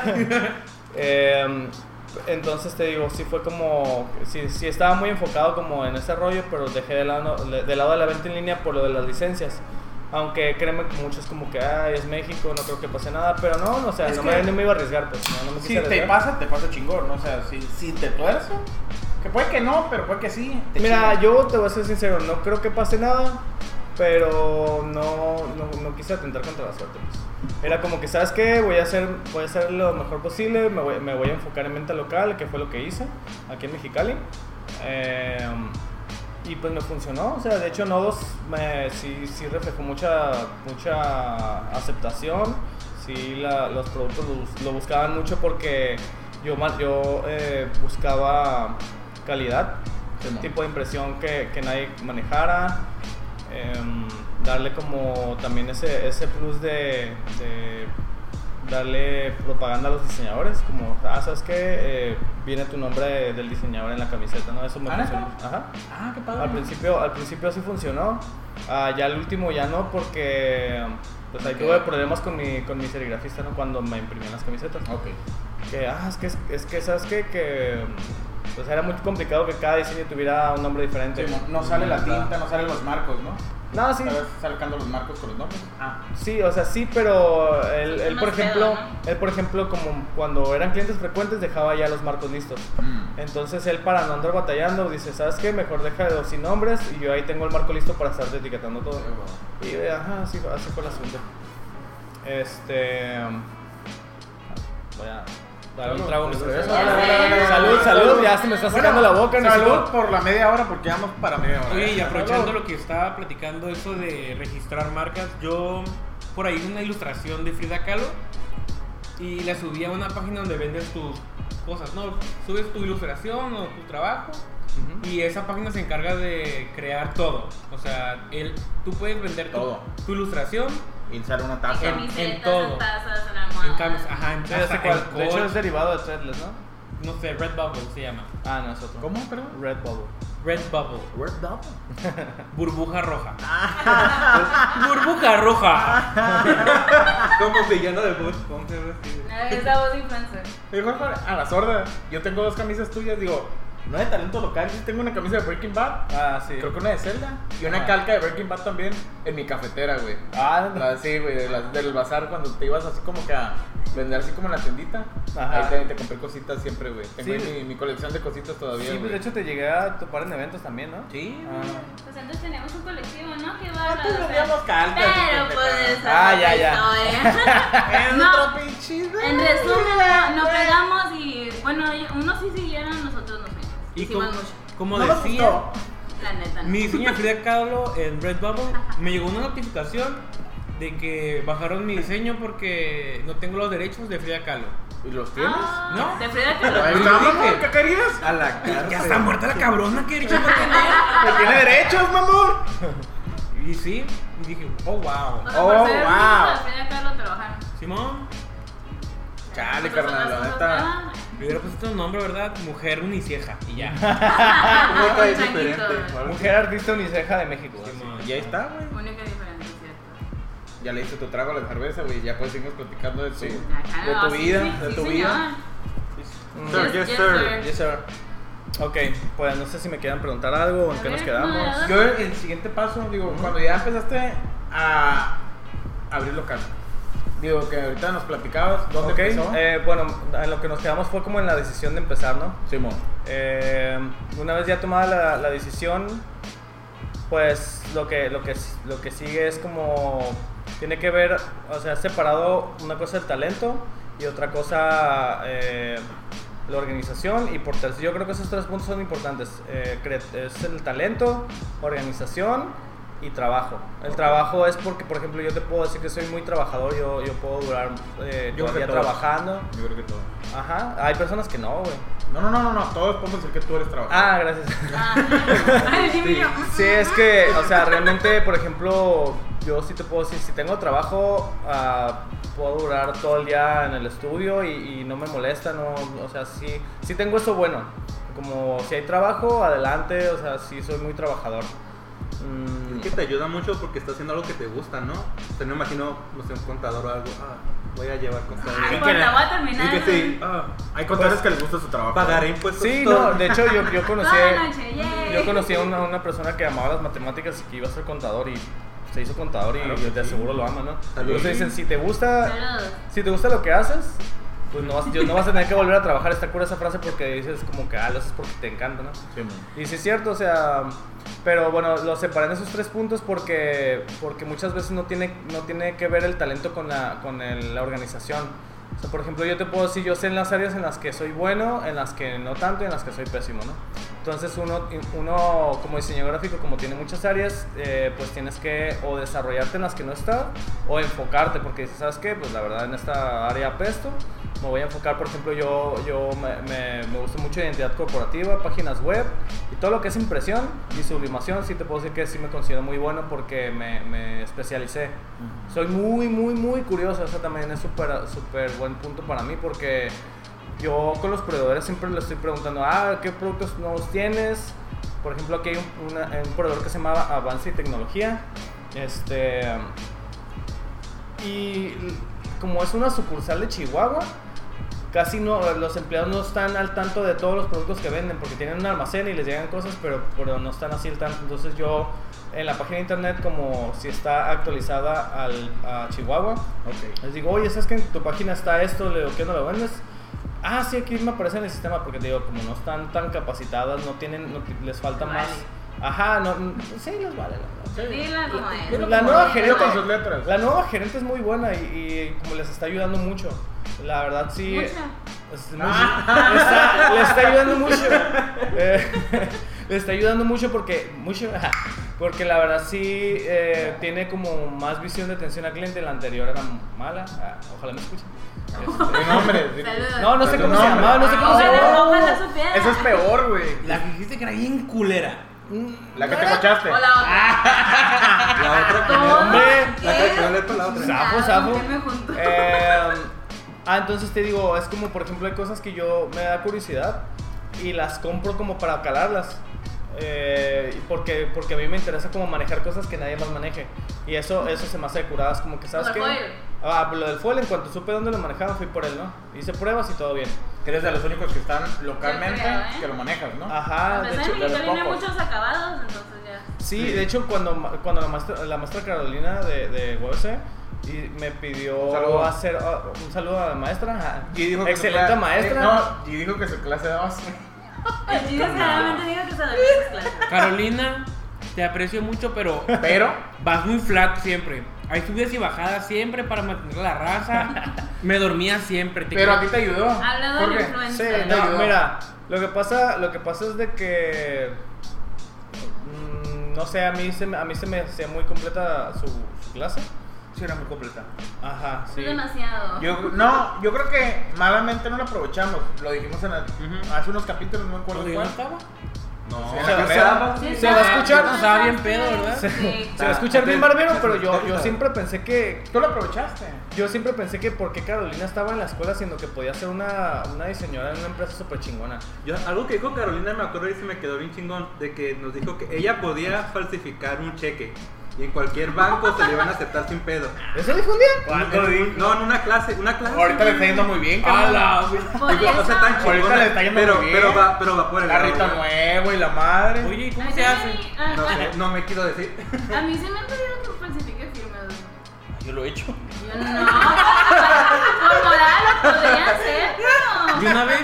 Em, entonces te digo, sí fue como, sí, sí estaba muy enfocado como en ese rollo, pero dejé de lado, de lado de la venta en línea por lo de las licencias. Aunque créeme que muchos como que, ay, es México, no creo que pase nada, pero no, no, o sea, Es no, que- me, no me iba a arriesgar, pues, no, no me Si quise te arriesgar. pasa, te pasa chingón, ¿no? O sea, si, si te tuerce, que puede que no, pero puede que sí. te Mira, chinga. yo te voy a ser sincero, no creo que pase nada, pero no, no, no quise atentar contra la suerte, pues. Era como que, ¿sabes qué? Voy a hacer, voy a hacer lo mejor posible, me voy, me voy a enfocar en venta local, que fue lo que hice aquí en Mexicali. Eh, y pues me funcionó, o sea, de hecho Nodos me, sí, sí reflejó mucha, mucha aceptación, sí la, los productos lo, lo buscaban mucho porque yo, ma- yo eh, buscaba calidad, Sí, no. tipo de impresión que, que nadie manejara, em, darle como también ese, ese plus de, de darle propaganda a los diseñadores, como, ah, ¿sabes qué? Eh, viene tu nombre de- del diseñador en la camiseta, ¿no? Eso me ¿Ah, funcionó. neta? Ajá. Ah, qué padre. Al principio, al principio sí funcionó, ah, ya el último ya no, porque pues ahí Ok. tuve problemas con mi, con mi serigrafista, ¿no? Cuando me imprimían las camisetas. Ok. Que, ah, es que, es que ¿sabes qué? Que pues era muy complicado que cada diseño tuviera un nombre diferente. Sí, no, no sale la tinta, no salen los marcos, ¿no? No, sí. ¿Sabes? Sacando los marcos con los nombres. Ah. Sí, o sea, sí, pero él, él Más por ejemplo, pedo, ¿no? él por ejemplo, como cuando eran clientes frecuentes dejaba ya los marcos listos. Mm. Entonces él, para no andar batallando, dice, ¿sabes qué? Mejor deja de dos sin nombres y yo ahí tengo el marco listo para estarte etiquetando todo. Y eh, ajá, así, fue- así fue el asunto. Este voy a dar un trago a mi cerveza. Dale, dale, dale, Salud, dale. salud, ya se me está sacando la boca, no Salud sé. por la media hora porque vamos para media hora. Oye, y ¿eh? aprovechando lo que estaba platicando, eso de registrar marcas, yo por ahí una ilustración de Frida Kahlo y la subí a una página donde vendes tus cosas, ¿no? Subes tu ilustración o tu trabajo Ujú. y esa página se encarga de crear todo. O sea, el, tú puedes vender tu, Todo. tu ilustración Y sale una En taza. en camisetas, todo. en tazas, en en almohadas. camis, ajá, en Sí, ya sé taza, cuál. en De hecho col- es derivado de Threadless, ¿no? no sé, Redbubble se llama. Ah, no, es otro. ¿Cómo, perdón? Redbubble. Redbubble. Word Double. Burbuja roja. Burbuja roja. Como villano de Bob Esponja, así. Ah, es la voz de influencer. Dijo a la sorda. Yo tengo dos camisas tuyas, digo, no de talento local, sí tengo una camisa de Breaking Bad. Ah, sí. Creo que una de Zelda. Y una Ah. calca de Breaking Bad también en mi cafetera, güey. Ah, no. La- sí, güey, de las- del bazar cuando te ibas así como que a vender así como en la tiendita. Ajá. Ahí te, te compré cositas siempre, güey. Tengo Sí. ahí mi, mi colección de cositas todavía, Sí, güey. pues de hecho te llegué a topar en eventos también, ¿no? Sí, Ah. Pues antes teníamos un colectivo, ¿no? Qué bárbaro. Antes o sea, vendíamos calcas, Pero pendeja. pues. Ah, esa ya, otra ya. historia. Es No. otro pinche, güey. En resumen, no, no pegamos y. Bueno, unos sí siguieron, nosotros nos fuimos. Y Hicimos como, mucho. como No nos decía, gustó. La neta. No. mi diseño de Frida Kahlo en Redbubble, me llegó una notificación de que bajaron mi diseño porque no tengo los derechos de Frida Kahlo. ¿Y los tienes? Ah, ¿No? De Frida Kahlo. Ahí Pero está, dije- mamón, ¿qué querías? A la cárcel. Ya está muerta la cabrona, ¿qué derecho no tiene? Pues tiene derechos, mamón. Y sí, y dije, oh wow. O sea, Oh, por ser wow. músico de Frida Kahlo trabajaron. Simón. Chale, carnal, la neta. Le hubiera puesto un nombre, ¿verdad? Mujer uniceja y ya. Única y diferente. Mujer artista uniceja de México. Simón. Y ahí está, güey. Única y diferente, ¿cierto? Ya le hice tu trago a la cerveza, güey. Ya pues seguimos platicando de tu, Sí. de Ah, tu sí, vida, sí, de sí, tu señor. vida. Mm. Sir, yes, sir. Yes, sir. Ok, pues no sé si me quieran preguntar algo o en A qué nos ver, quedamos. no, Yo el siguiente paso, digo, cuando ya empezaste a abrir local. Digo, que ahorita nos platicabas dónde Ok, empezó. eh, bueno, en lo que nos quedamos fue como en la decisión de empezar, ¿no? Simón. Eh, una vez ya tomada la, la decisión, pues lo que, lo, que, lo que sigue es como, tiene que ver, o sea, separado una cosa el talento y otra cosa eh, la organización, y por tercero, yo creo que esos tres puntos son importantes, eh, es el talento, organización y trabajo. El trabajo es porque, por ejemplo, yo te puedo decir que soy muy trabajador, yo, yo puedo durar eh, Yo creo que todavía todos. trabajando. Yo creo que todo. Ajá, hay personas que no, güey. No, no, no, no, no, todos podemos decir que tú eres trabajador. Ah, gracias. Ah, ay, sí, yo. Sí, es que, o sea, realmente, por ejemplo, yo sí te puedo decir, si tengo trabajo, uh, puedo durar todo el día en el estudio y, y no me molesta, no, o sea, sí, sí tengo eso bueno. Como si hay trabajo, adelante, o sea, sí soy muy trabajador. Mm, Es que te ayuda mucho porque estás haciendo algo que te gusta, ¿no? O sea, no me imagino, no sé, un contador o algo. Ah, voy a llevar contador. Ay, que pues le- la voy a terminar. Y que sí, Ah, hay contadores que les gusta su trabajo. pagaré impuestos. sí, todo. no, de hecho yo, yo conocí, Toda la noche, yay. yo conocí a una, una persona que amaba las matemáticas y que iba a ser contador y se hizo contador y Claro que de sí. seguro lo ama, ¿no? Salud. Entonces dicen, si te gusta... Saludos. Si te gusta lo que haces, pues no vas, yo- no vas a tener que volver a trabajar. Está cura esa frase porque dices como que, ah, lo haces porque te encanta, ¿no? Simón. Y sí es cierto, o sea, pero bueno, lo separé en esos tres puntos porque, porque muchas veces no tiene, no tiene que ver el talento con la, con el- la organización. O sea, por ejemplo, yo te puedo decir, yo sé en las áreas en las que soy bueno, en las que no tanto y en las que soy pésimo, ¿no? Entonces uno, uno como diseñador gráfico, como tiene muchas áreas, eh, pues tienes que o desarrollarte en las que no estás o enfocarte, porque dices, ¿sabes qué? Pues la verdad en esta área apesto, me voy a enfocar, por ejemplo, yo, yo me, me, me gusta mucho identidad corporativa, páginas web y todo lo que es impresión y sublimación, sí te puedo decir que sí me considero muy bueno porque me, me especialicé. Soy muy, muy, muy curioso, eso también es súper, súper buen punto para mí porque yo con los proveedores siempre les estoy preguntando, ah, ¿qué productos nuevos tienes? Por ejemplo, aquí hay un, una- un proveedor que se llama Avance y Tecnología, este, y como es una sucursal de Chihuahua, casi no, los empleados no están al tanto de todos los productos que venden porque tienen un almacén y les llegan cosas, pero, pero no están así al tanto. Entonces yo en la página de internet, como si está actualizada al, a Chihuahua, Ok. les digo, oye, ¿sabes que en tu página está esto? Le digo, ¿qué no lo vendes? Ah, sí, aquí me aparece en el sistema porque te digo, como no están tan capacitadas, no tienen, no ti- les falta Vale. más. Ajá, no, no, sí, les vale. la verdad. Dila como es. Dilo La como nueva es, gerente, con sus letras. la nueva gerente es muy buena y, y como les está ayudando mucho. La verdad sí. Mucha. es muy- le, está, le está ayudando mucho. Eh, le está ayudando mucho porque mucho, ajá, porque la verdad sí eh, tiene como más visión de atención al cliente. La anterior era mala. Ah, ojalá me escuchen. Este, Sí, no, hombre. sí. Saludos. no, no sé cómo se Nombre. llamaba, no sé cómo se Ojalá, llamaba. ojalá supiera. Eso es peor, güey. La que dijiste que era bien culera. La que te cochaste. O la otra. La otra que ¿Cómo? me- Hombre, La que me le la otra. Zafo, zafo. ¿Con quién me junto? Eh, ah, entonces te digo, es como por ejemplo hay cosas que yo me da curiosidad y las compro como para calarlas. Eh, y porque, porque a mí me interesa como manejar cosas que nadie más maneje. Y eso, eso se me hace de curadas, como que sabes Como qué. el foil. Ah, lo del foil, en cuanto supe dónde lo manejaban, fui por él, ¿no? Hice pruebas y todo bien. Que eres de los únicos que están localmente Yo creo, ¿eh? que lo manejas, ¿no? Ajá, de Empecé hecho, en de los Mexicali, pocos. muchos acabados, entonces ya. sí, de hecho cuando, ma- cuando la, maestra, la maestra Carolina de, de U A B C y me pidió Un saludo. hacer ah, un saludo a la maestra. Ajá. Y dijo que su Excelente cla- maestra. eh, no, y dijo que su clase daba así. El chiste es que realmente digo que se dormía en sus clases. Carolina, te aprecio mucho, pero Pero, vas muy flat siempre. Hay subidas y bajadas siempre para mantener la raza. Me dormía siempre. Te pero a quiero- ti te ayudó. Hablando ¿Por de qué? Sí, influencer. te no, ayudó. mira, lo que pasa, lo que pasa es de que mm, no sé, a mí se me, a mí se me hacía muy completa su, su clase. Sí, era muy completa. Ajá, sí. Es demasiado. Yo, no, yo creo que malamente no lo aprovechamos. Lo dijimos en el- Ujú. hace unos capítulos, no me acuerdo ¿Cuándo yo no cuál. estaba? No, Sí, Se va, la se va- Sí, se va a escuchar. no estaba bien pedo, ¿verdad? Se, Sí. se va a escuchar bien barbero, pero yo, yo siempre pensé que. Tú lo aprovechaste. Yo siempre pensé que porque Carolina estaba en la escuela, siendo que podía ser una, una diseñadora en una empresa súper chingona. Yo, algo que dijo Carolina, me acuerdo y se me quedó bien chingón, de que nos dijo que ella podía falsificar un cheque y en cualquier banco se le iban a aceptar sin pedo. ¿Eso dijo un día? ¿Cuándo En- dijo? No, en una clase, una clase. Ahorita le está yendo muy bien, carnal. ¡Hala! Por Digo, o sea, eso. tan Ahorita chingona, le está yendo pero, muy bien. pero va, pero va por el lado, Carrito güey. nuevo y la madre. Oye, ¿y cómo Ay, se a hace? mí- a- No a- sé, no me quiero decir. A mí se me han pedido que falsifique firmas. güey. Yo lo he hecho. Yo no. Por moral lo podría hacer, Y pero. una vez.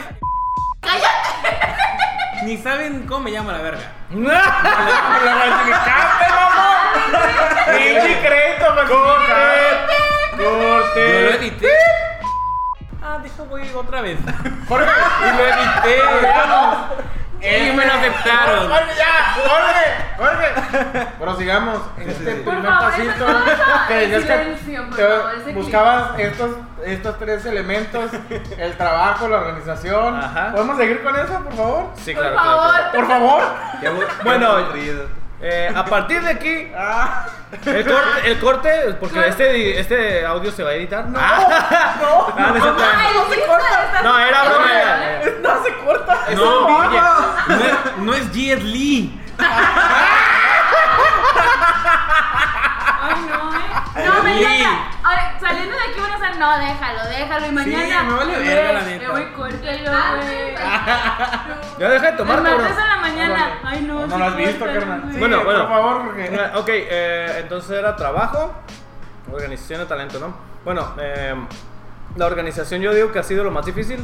Ni saben cómo me llama la verga. ¡La falsificaste, mamá! ¡Pinche crédito, falsificaste! Yo lo ¡Corte! edité. Ah, deja voy otra vez. ¡Jorge! Y lo edité. Ellos me lo aceptaron. ¡Jorge, ya! ¡Jorge! ¡Jorge! Pero sigamos en este Por primer favor, pasito no, no, que decías silencio, por que favor, ese te clip. buscabas estos, estos tres elementos: el trabajo, la organización. Ajá. ¿Podemos seguir con eso, por favor? Sí, Por claro. claro, favor. claro. ¡Por favor! Qué abu- qué Bueno, aburrido. Eh, a partir de aquí, Ah. el corte, el corte porque este, este audio se va a editar. ¡No! Ah, ¡No! no, es cierto. Ay, no se sí, corta. estás- No, era broma. ¿eh? era- ¡No se corta! No, ¡Es oye, broma! no es, no es Jet Li. Ay, no, eh. No, Ay, mañana. Ahora, saliendo de aquí van a estar, no, déjalo, déjalo. Y mañana. me vale güey, verga, la neta. Me voy córtalo, güey. Ya deja de tomar, El cabrón. martes en la mañana. Ay, no. No, no sí, lo has visto, córtalo, carnal. güey. Bueno, Sí, bueno. Por favor, Jorge. Ok, eh, entonces era trabajo, organización de talento, ¿no? Bueno, eh, la organización yo digo que ha sido lo más difícil.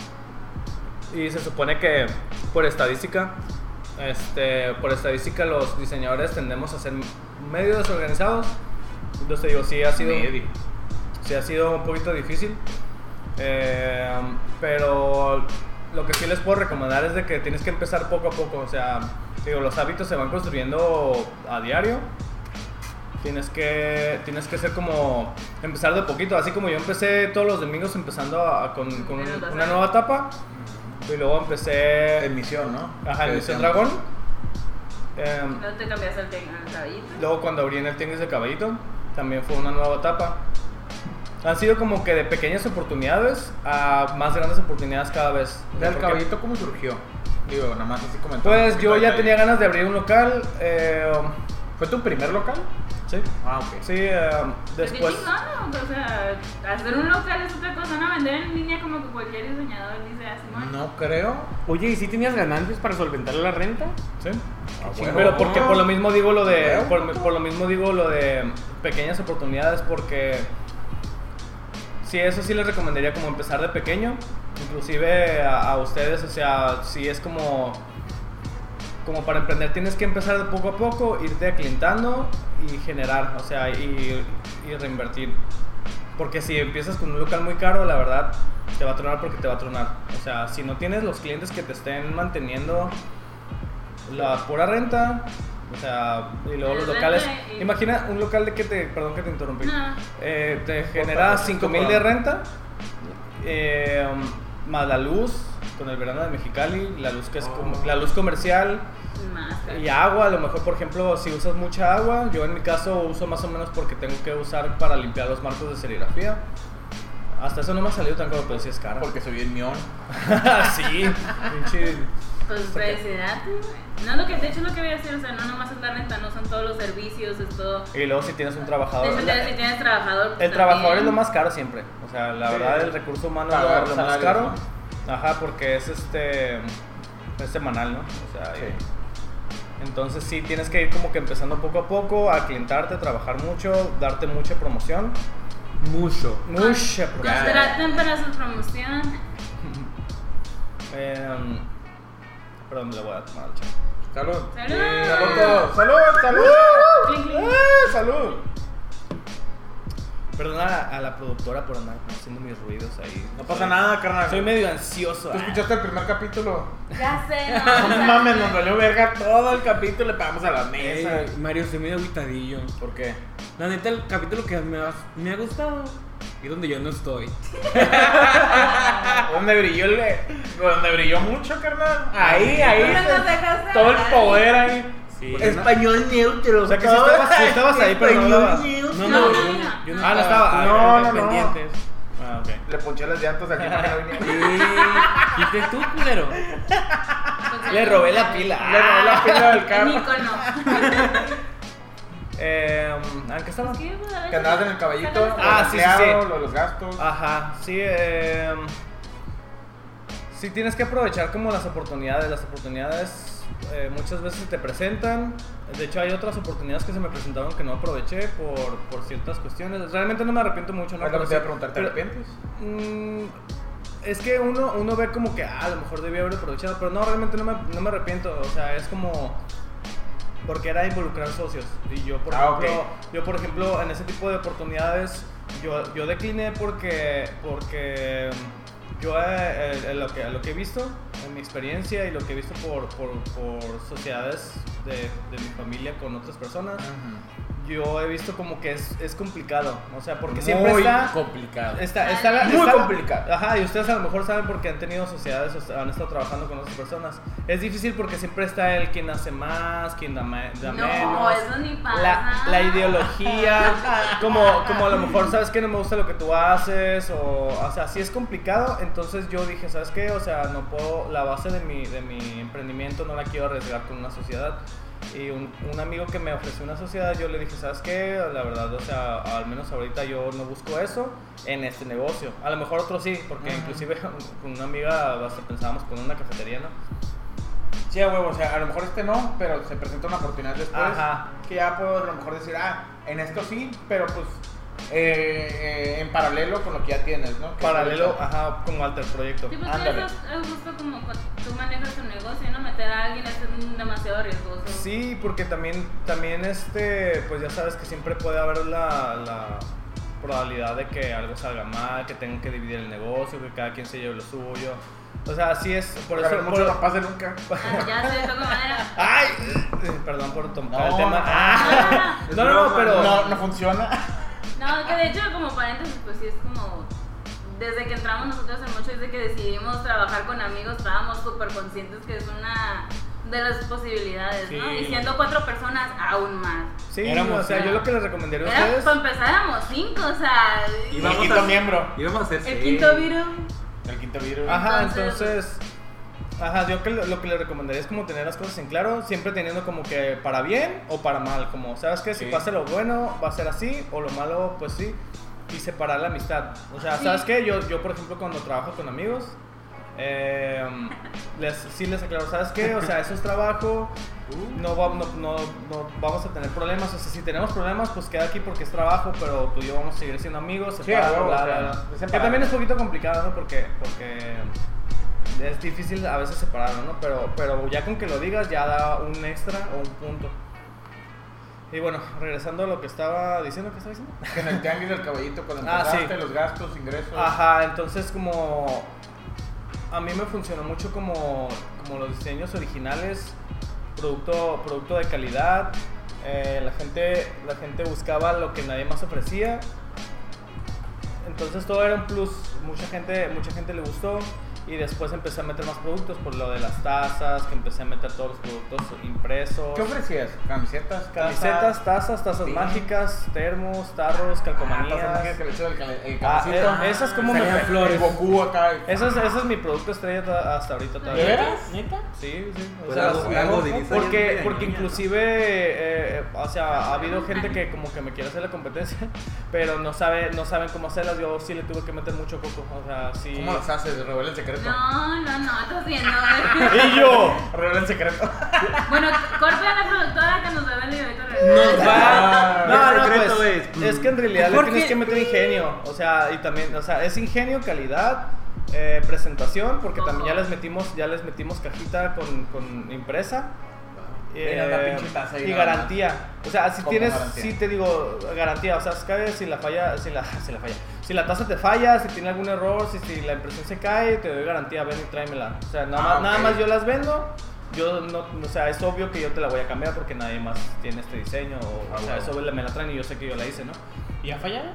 Y se supone que por estadística, este, por estadística los diseñadores tendemos a ser medio desorganizados. Entonces digo, sí ha sido, sí ha sido un poquito difícil. Eh, pero lo que sí les puedo recomendar es de que tienes que empezar poco a poco. O sea, digo, los hábitos se van construyendo a diario. Tienes que, tienes que ser como empezar de poquito, así como yo empecé todos los domingos empezando a- a- con, con un- una nueva etapa. Y luego empecé En misión, ¿no? ajá, en Que Misión decíamos. Dragón. Em, ¿No te cambiaste el técnico al caballito? luego cuando abrí en el Tianguis de Caballito, también fue una nueva etapa. Han sido como que de pequeñas oportunidades a más grandes oportunidades cada vez. ¿Del Porque, caballito cómo surgió? Digo, nada más así comentando. Pues yo ya tenía ganas de abrir un local. eh, ¿Fue tu primer local? sí, Ah, ok. sí, eh, Pues qué después. chingón, ¿no? O sea, hacer un local es otra cosa, ¿no? Vender en línea como que cualquier diseñador dice así, ¿no? No creo. Oye, ¿y si tenías ganancias para solventar la renta? Sí. Ah, bueno. Pero porque por lo mismo digo lo de Bueno. por, por lo mismo digo lo de pequeñas oportunidades porque sí, eso sí les recomendaría como empezar de pequeño, inclusive a, a ustedes, o sea, si es como como para emprender tienes que empezar de poco a poco, irte aclientando y generar, o sea, y, y reinvertir. Porque si empiezas con un local muy caro, la verdad, te va a tronar porque te va a tronar. O sea, si no tienes los clientes que te estén manteniendo la pura renta, o sea, y luego los Renta locales. y- Imagina un local de que te, perdón que te interrumpí, No. eh, te genera cinco mil de renta, eh, más la luz, con el verano de Mexicali, la luz que es com- la luz comercial. Más. Y agua, a lo mejor, por ejemplo, si usas mucha agua, yo en mi caso uso más o menos porque tengo que usar para limpiar los marcos de serigrafía. Hasta eso no me ha salido tan caro, pero sí es caro. Porque se vio en neón. sí, pinche. Pues felicidad, güey. No, lo que, de hecho, es lo que voy a decir, o sea, no nomás es la renta, no son todos los servicios, es todo. Y luego si tienes un trabajador. De hecho, la- si tienes trabajador. pues, el trabajador es también. lo más caro siempre. O sea, la Sí. verdad, el recurso humano Pagar es lo, lo más salarios, caro. Ajá, porque es este. Es semanal, ¿no? O sea, Sí. y- entonces sí tienes que ir como que empezando poco a poco, a clientarte, trabajar mucho, darte mucha promoción. Mucho. Mucha promoción. Contraten para su promoción. Em, perdón, le voy a tomar al chat. Salud. Salud. Sí, salud todos. Salud, salud. Clink, clink. ¡Eh, salud. Perdona a, a la productora por andar haciendo mis ruidos ahí. No pasa nada, carnal. Soy medio ansioso. ¿Tú ah. escuchaste el primer capítulo? Ya sé, No no. mames, nos valió verga todo el capítulo. Le pagamos a la mesa. Ey, Mario, estoy medio agüitadillo. ¿Por qué? La neta, el capítulo que me ha, me ha gustado. Y donde yo no estoy. Donde brilló el, donde brilló mucho, carnal. Ahí, ahí. Pero se- nos dejaste todo el hablar. poder ahí. Sí. Español neutro. O sea que sí estabas, sí estabas ahí, pero no hablabas. No, No, no, no, yo, no. yo no Ah, no estaba. No, Ah, no, no. pendientes. Ah, ok. Le ponché las llantas aquí para que no viniera. Sí. ¿Y tú, culero? Pues, Le robé la pila. Le robé la pila del El carro. ícono. Eh, ¿En qué estamos? ¿Qué? Pues, a ver, Que andabas en el caballito. sácanos Ah, los sí, sí, empleados, sí. Los, los gastos. Ajá, sí, eh, sí tienes que aprovechar como las oportunidades, las oportunidades eh, muchas veces se te presentan, de hecho hay otras oportunidades que se me presentaron que no aproveché por, por ciertas cuestiones, realmente no me arrepiento mucho, ¿no? Es lo que te iba a Pero sí- preguntar, ¿te pero- arrepientes? Mm, es que uno, uno ve como que, ah, a lo mejor debía haber aprovechado, pero no, realmente no me, no me arrepiento, o sea, es como... Porque era involucrar socios. Y yo, por Ah, ejemplo, ok. yo, por ejemplo, en ese tipo de oportunidades, yo, yo decliné porque, porque yo eh, eh, lo, que, lo que he visto, en mi experiencia y lo que he visto por, por, por sociedades de, de mi familia con otras personas, yo he visto como que es, es complicado. O sea, porque siempre Muy está... complicado. Está, está, la- Muy está- complicado. Ajá, y ustedes a lo mejor saben porque han tenido sociedades o han estado trabajando con otras personas. Es difícil porque siempre está el quien hace más, quien da, me- da No, menos. eso ni pasa. La, la ideología, como, como a lo mejor sabes que no me gusta lo que tú haces, o, o sea, sí es complicado. Entonces yo dije, ¿sabes qué? O sea, no puedo, la base de mi, de mi emprendimiento no la quiero arriesgar con una sociedad. Y un, un amigo que me ofreció una sociedad, yo le dije, ¿sabes qué? La verdad, o sea, al menos ahorita yo no busco eso en este negocio. A lo mejor otro sí, porque Ajá. inclusive con una amiga hasta pensábamos poner una cafetería, ¿no? Sí, a huevo, o sea, a lo mejor este no, pero se presenta una oportunidad después. Ajá. Que ya puedo a lo mejor decir, ah, en esto sí, pero pues eh, eh, en paralelo con lo que ya tienes, ¿no? Que Paralelo, es- ajá, como alter proyecto. Sí, pues Ándale. eso es, es justo como cuando tú manejas tu negocio, ¿no? Meter a alguien es demasiado riesgoso. Sí, porque también, también este, pues ya sabes que siempre puede haber la, la probabilidad de que algo salga mal, que tengan que dividir el negocio, que cada quien se lleve lo suyo. O sea, así es, por Por eso... eso mucho por- no pasa nunca. Ah, ya sé, de todas maneras. ¡Ay! Perdón por tocar el No, tema. no, Ah. es No, no, no, broma. pero... No, no funciona. No, que de hecho, como paréntesis, pues sí es como. Desde que entramos nosotros en Mucho, desde que decidimos trabajar con amigos, estábamos súper conscientes que es una de las posibilidades, ¿no? Sí. Y siendo cuatro personas, aún más. Sí, Éramos, o sea, ¿no? yo lo que les recomendaría a Era, ustedes... para empezar, éramos cinco, o sea. Y y- el quinto miembro. Íbamos a hacer el seis. quinto virus. El quinto virus. Ajá, Entonces- entonces, ajá, yo que lo, lo que le recomendaría es como tener las cosas en claro, siempre teniendo como que para bien o para mal, como sabes que si Sí. pasa lo bueno va a ser así o lo malo pues sí, y separar la amistad. O sea, Sí. sabes que yo, yo por ejemplo cuando trabajo con amigos, eh, les, sí les aclaro, sabes qué, o sea, eso es trabajo. No, va- no, no, no vamos a tener problemas, o sea, si tenemos problemas, pues queda aquí porque es trabajo, pero tú y yo vamos a seguir siendo amigos, Sí, separados, a huevo, bla, o sea, bla, bla. es Que separado. también es un poquito complicado, ¿no? Porque, porque es difícil a veces separarlo, ¿no? Pero, pero ya con que lo digas ya da un extra o un punto. Y bueno, regresando a lo que estaba diciendo, ¿qué estaba diciendo? Que en el tianguis del caballito, cuando Ah, empezaste, sí. los gastos, ingresos. Ajá, entonces como a mí me funcionó mucho como, como los diseños originales, producto, producto de calidad, eh, la, gente, la gente buscaba lo que nadie más ofrecía, entonces todo era un plus, mucha gente, mucha gente le gustó. Y después empecé a meter más productos por lo de las tazas, que empecé a meter todos los productos impresos. ¿Qué ofrecías? ¿Camisetas? Camisetas, tazas, tazas Sí. mágicas, termos, tarros, calcomanías. calcomanías. Que le echó el, cal- el Ah, cabecito. eh, esas como me Salían pe- flores. El Goku acá. Ese es, ese es mi producto estrella ta- hasta ahorita ¿De todavía. veras? ¿Neta? Sí, sí. O Pues sea, algo- sí, algo de diseño porque, es porque muy inclusive, eh, o sea, ha habido gente que como que me quiere hacer la competencia, pero no sabe, no saben cómo hacerlas. Yo sí le tuve que meter mucho coco, o sea, sí. ¿Cómo las haces? Revela el secreto. No, no, no, estás viendo. Y yo. Revela el secreto. Bueno, corta a la productora que nos revele y ahorita regresa. Nos va. No, El no, secreto pues, es- es que en realidad le Jorge- tienes que meter ingenio, o sea, y también, o sea, es ingenio, calidad, eh, presentación, porque Ojo. también ya les metimos, ya les metimos cajita con, con impresa. Mira, una pinche taza ahí y nada más. garantía. O sea, si ¿Cómo tienes, garantía? si te digo garantía, o sea, es que si la falla, si la, si la falla, si la taza te falla, si tiene algún error, si, si la impresión se cae, te doy garantía, ven y tráemela. O sea, nada, Ah, más, ok. nada más yo las vendo. Yo no, o sea, es obvio que yo te la voy a cambiar porque nadie más tiene este diseño. O, Ah, o sea, bueno. eso me la traen y yo sé que yo la hice, ¿no? ¿Y ha fallado?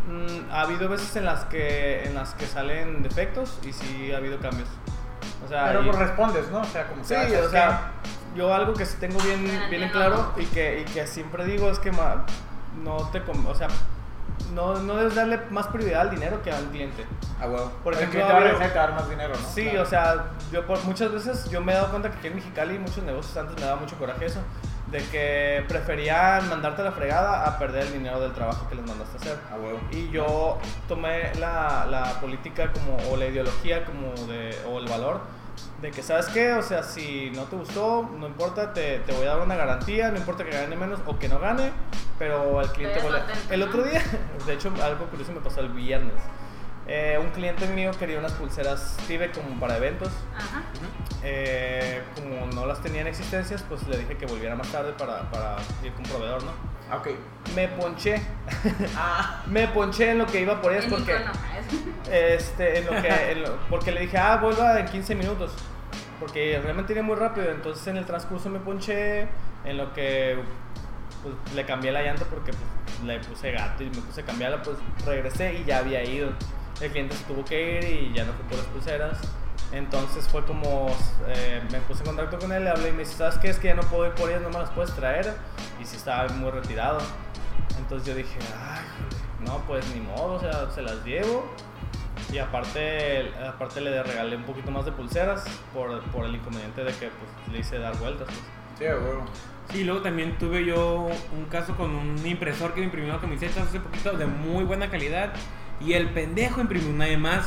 Mm, ha habido veces en las que en las que salen defectos y sí ha habido cambios. O sea, Pero y, pues respondes, ¿no? O sea, como sí, que o sea, yo algo que sí tengo bien, bien en claro y que, y que siempre digo es que ma, no te, o sea, no, no debes darle más prioridad al dinero que al cliente. Ah, huevo. Por El ejemplo, cliente va a yo- regresar y te va a dar más dinero, ¿no? Sí, Claro. o sea, yo por muchas veces yo me he dado cuenta que aquí en Mexicali muchos negocios antes me daba mucho coraje eso, de que preferían mandarte a la fregada a perder el dinero del trabajo que les mandaste a hacer. Ah, huevo. Y yo tomé la, la política como, o la ideología como de, o el valor de que, ¿sabes qué? O sea, si no te gustó, no importa, te, te voy a dar una garantía, no importa que gane menos o que no gane, pero el cliente Pero es vuelve. contento, El ¿no? otro día, de hecho, algo curioso me pasó el viernes. Eh, un cliente mío quería unas pulseras Tibe como para eventos. Ajá. Eh, como no las tenía en existencias, pues le dije que volviera más tarde para, para ir con proveedor, ¿no? Ah, ok. Me ponché. Ah, Me ponché en lo que iba por ellas En porque... icono. Este, en lo que, en lo- porque le dije, ah, vuelva en quince minutos. Porque realmente iría muy rápido. Entonces en el transcurso me ponché. En lo que pues, le cambié la llanta porque pues, le puse gato y me puse a cambiarla. Pues regresé y ya había ido. El cliente se tuvo que ir y ya no fue por las pulseras. Entonces fue como, eh, me puse en contacto con él, le hablé y me dice, ¿sabes qué? Es que ya no puedo ir por ellas, no me las puedes traer. Y sí estaba muy retirado. Entonces yo dije, ay, joder, no, pues ni modo, o sea, se las llevo. Y aparte, aparte le regalé un poquito más de pulseras por, por el inconveniente de que pues, le hice dar vueltas. Pues. sí, a huevo. Sí, luego también tuve yo un caso con un impresor que me imprimió camisetas hace poquito de muy buena calidad y el pendejo imprimió una de más.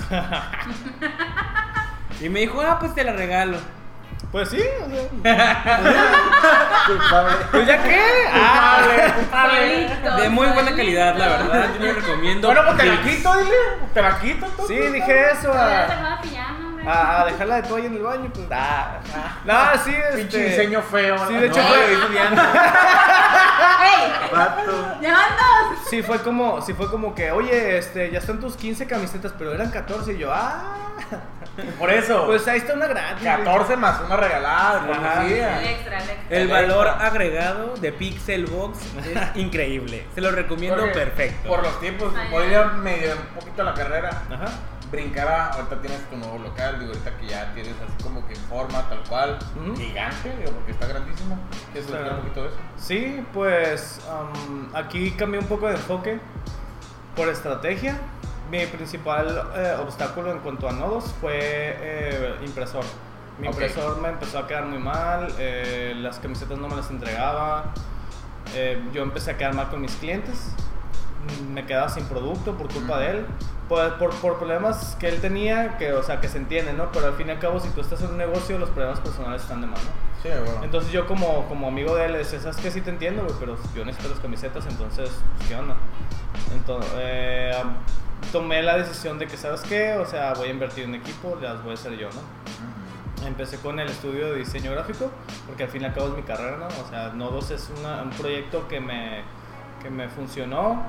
Y me dijo, ah, pues te la regalo. Pues sí, o sea. ¿Pues ya qué? Ah, Solito, De muy buena solito. calidad, la verdad. Yo lo recomiendo. Bueno, pues te la quito, dile. Te la quito, tú. sí, dije eso. Te hubieras A, dejado pijama, hombre. a, a dejarla de toalla en el baño, pues. Ah, no, sí, este. Pinche diseño feo. Sí, ¿no? de hecho No, fue- hizo Diana. ¡Ey! Vato. ¡Ya andas! Sí, fue como, sí fue como que, oye, este, ya están tus quince camisetas, pero eran catorce. Y yo, ah. Por eso. Pues ahí está una gratis. catorce más una regalada de Ajá. El cortesía. extra, el extra. El El valor extra. agregado de Pixelbox es increíble. Se lo recomiendo Porque perfecto. Por los tiempos, Ay, voy ay. a medio un poquito la carrera. Ajá. Brincar a, ahorita tienes tu nuevo local, digo, ahorita que ya tienes así como que en forma, tal cual, Ujú. gigante, digo, porque está grandísimo. ¿Quieres Está explicar un poquito de eso? Sí, pues um, aquí cambié un poco de enfoque por estrategia. Mi principal eh, obstáculo en cuanto a nodos fue eh, impresor. Mi Ok. impresor me empezó a quedar muy mal, eh, las camisetas no me las entregaba, eh, yo empecé a quedar mal con mis clientes, mm, me quedaba sin producto por culpa Ujú. de él, por, por, por problemas que él tenía, que, o sea, que se entienden, ¿no? Pero al fin y al cabo, si tú estás en un negocio, los problemas personales están de más, ¿no? Sí, bueno. Entonces yo como, como amigo de él le decía, ¿sabes qué? Sí te entiendo, güey, pero yo necesito las camisetas, entonces, pues, ¿qué onda? Entonces, eh, tomé la decisión de que, ¿sabes qué? O sea, voy a invertir en equipo, las voy a hacer yo, ¿no? Ujú. Empecé con el estudio de diseño gráfico, porque al fin y al cabo es mi carrera, ¿no? O sea, Nodos es una- un proyecto que me, que me funcionó,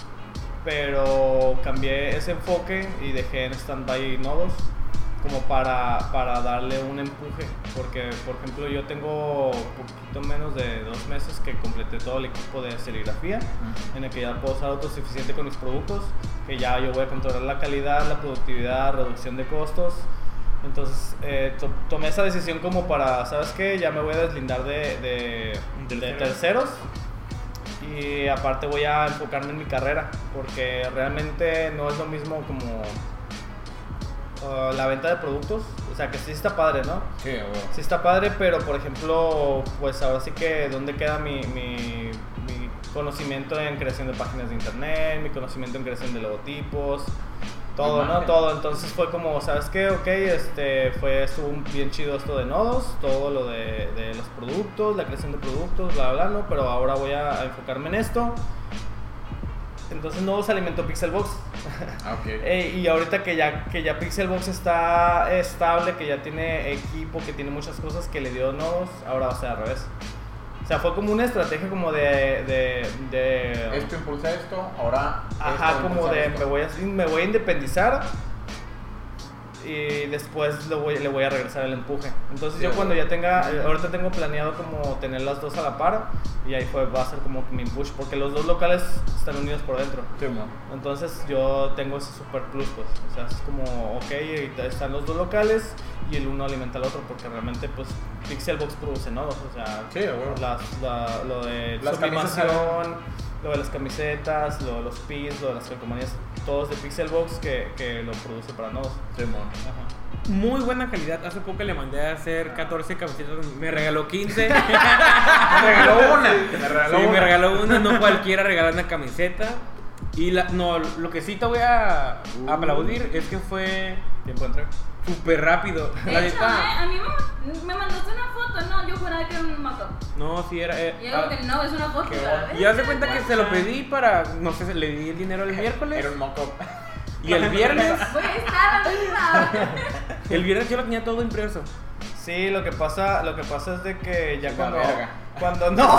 pero cambié ese enfoque y dejé en stand-by Nodos como para, para darle un empuje, porque por ejemplo yo tengo poquito menos de dos meses que completé todo el equipo de serigrafía, en el que ya puedo ser autosuficiente con mis productos, que ya yo voy a controlar la calidad, la productividad, reducción de costos. Entonces eh, to- tomé esa decisión como para, ¿sabes qué? Ya me voy a deslindar de, de, de terceros y aparte voy a enfocarme en mi carrera, porque realmente no es lo mismo como uh, la venta de productos, o sea que sí está padre, ¿no? Sí, bueno. Sí está padre, pero por ejemplo, pues ahora sí que ¿dónde queda mi, mi, mi conocimiento en creación de páginas de internet, mi conocimiento en creación de logotipos? Todo, ¿no? Imagen. Todo. Entonces fue como, ¿sabes qué? Ok, este, fue, estuvo bien chido esto de nodos, todo lo de, de los productos, la creación de productos, bla, bla, ¿no? Pero ahora voy a, a enfocarme en esto. Entonces Nodos alimentó Pixelbox. Ah, ok. Eh, y ahorita que ya, que ya Pixelbox está estable, que ya tiene equipo, que tiene muchas cosas que le dio Nodos, ahora va a ser al revés. O sea, fue como una estrategia como de... de, de Esto impulsa esto, ahora. Ajá, esto como impulsa de esto. me voy, a, me voy a independizar y después lo voy, le voy a regresar el empuje. Entonces Sí, yo cuando güey. ya tenga, eh, ahorita tengo planeado como tener las dos a la par y ahí fue, va a ser como mi push porque los dos locales están unidos por dentro. Sí, mo. Entonces yo tengo ese super plus pues, o sea, es como, ok, están los dos locales y el uno alimenta al otro porque realmente pues Pixelbox produce nodos, o sea, Sí, güey. las, la, lo de Las camisas sublimación, lo de las camisetas, lo de los pins, lo de las calcomanías, todos de Pixelbox que, que lo produce para nodos. Sí, mo. Ajá. Muy buena calidad. Hace poco le mandé a hacer catorce camisetas. Me regaló quince. Me regaló una. Me regaló Sí, una. me regaló una. No cualquiera regala una camiseta. Y la, no, lo que sí te voy a Uh. aplaudir es que fue Tiempo de entrega. súper rápido. De La hecho, neta. eh, a mí me, me mandaste una foto, no, yo juraba que era un mock-up. No, sí era. eh, Y yo como ah, que no, es una foto. qué ¿verdad? y haz de cuenta que se lo pedí para. No sé, le di el dinero el miércoles. Era un mock-up. Y el viernes. Voy a estar ahorita. El viernes yo lo tenía todo impreso. Sí, lo que pasa, lo que pasa es de que ya La cuando, verga. cuando no,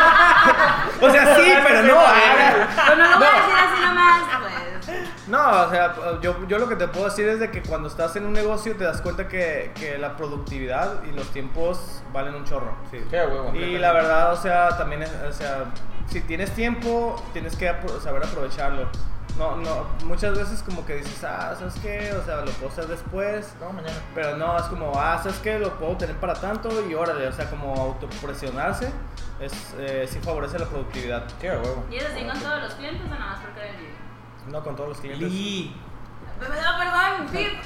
o sea sí, pero no, haga. Pero no lo voy a decir así nomás, pues. No, o sea, yo, yo lo que te puedo decir es de que cuando estás en un negocio te das cuenta que, que la productividad y los tiempos valen un chorro. Sí, qué huevo. Y la verdad, o sea, también es, o sea, si tienes tiempo, tienes que apro- saber aprovecharlo. No, no, muchas veces como que dices, ah, ¿sabes qué? O sea, lo puedo hacer después. No, mañana. Pero no, es como, ah, ¿sabes qué? Lo puedo tener para tanto y órale, o sea, como autopresionarse, es, eh, sí favorece la productividad. Qué huevo. ¿Y es así con todos los clientes o nada más porque era el video? No con todos los clientes. Lee. Ah, perdón,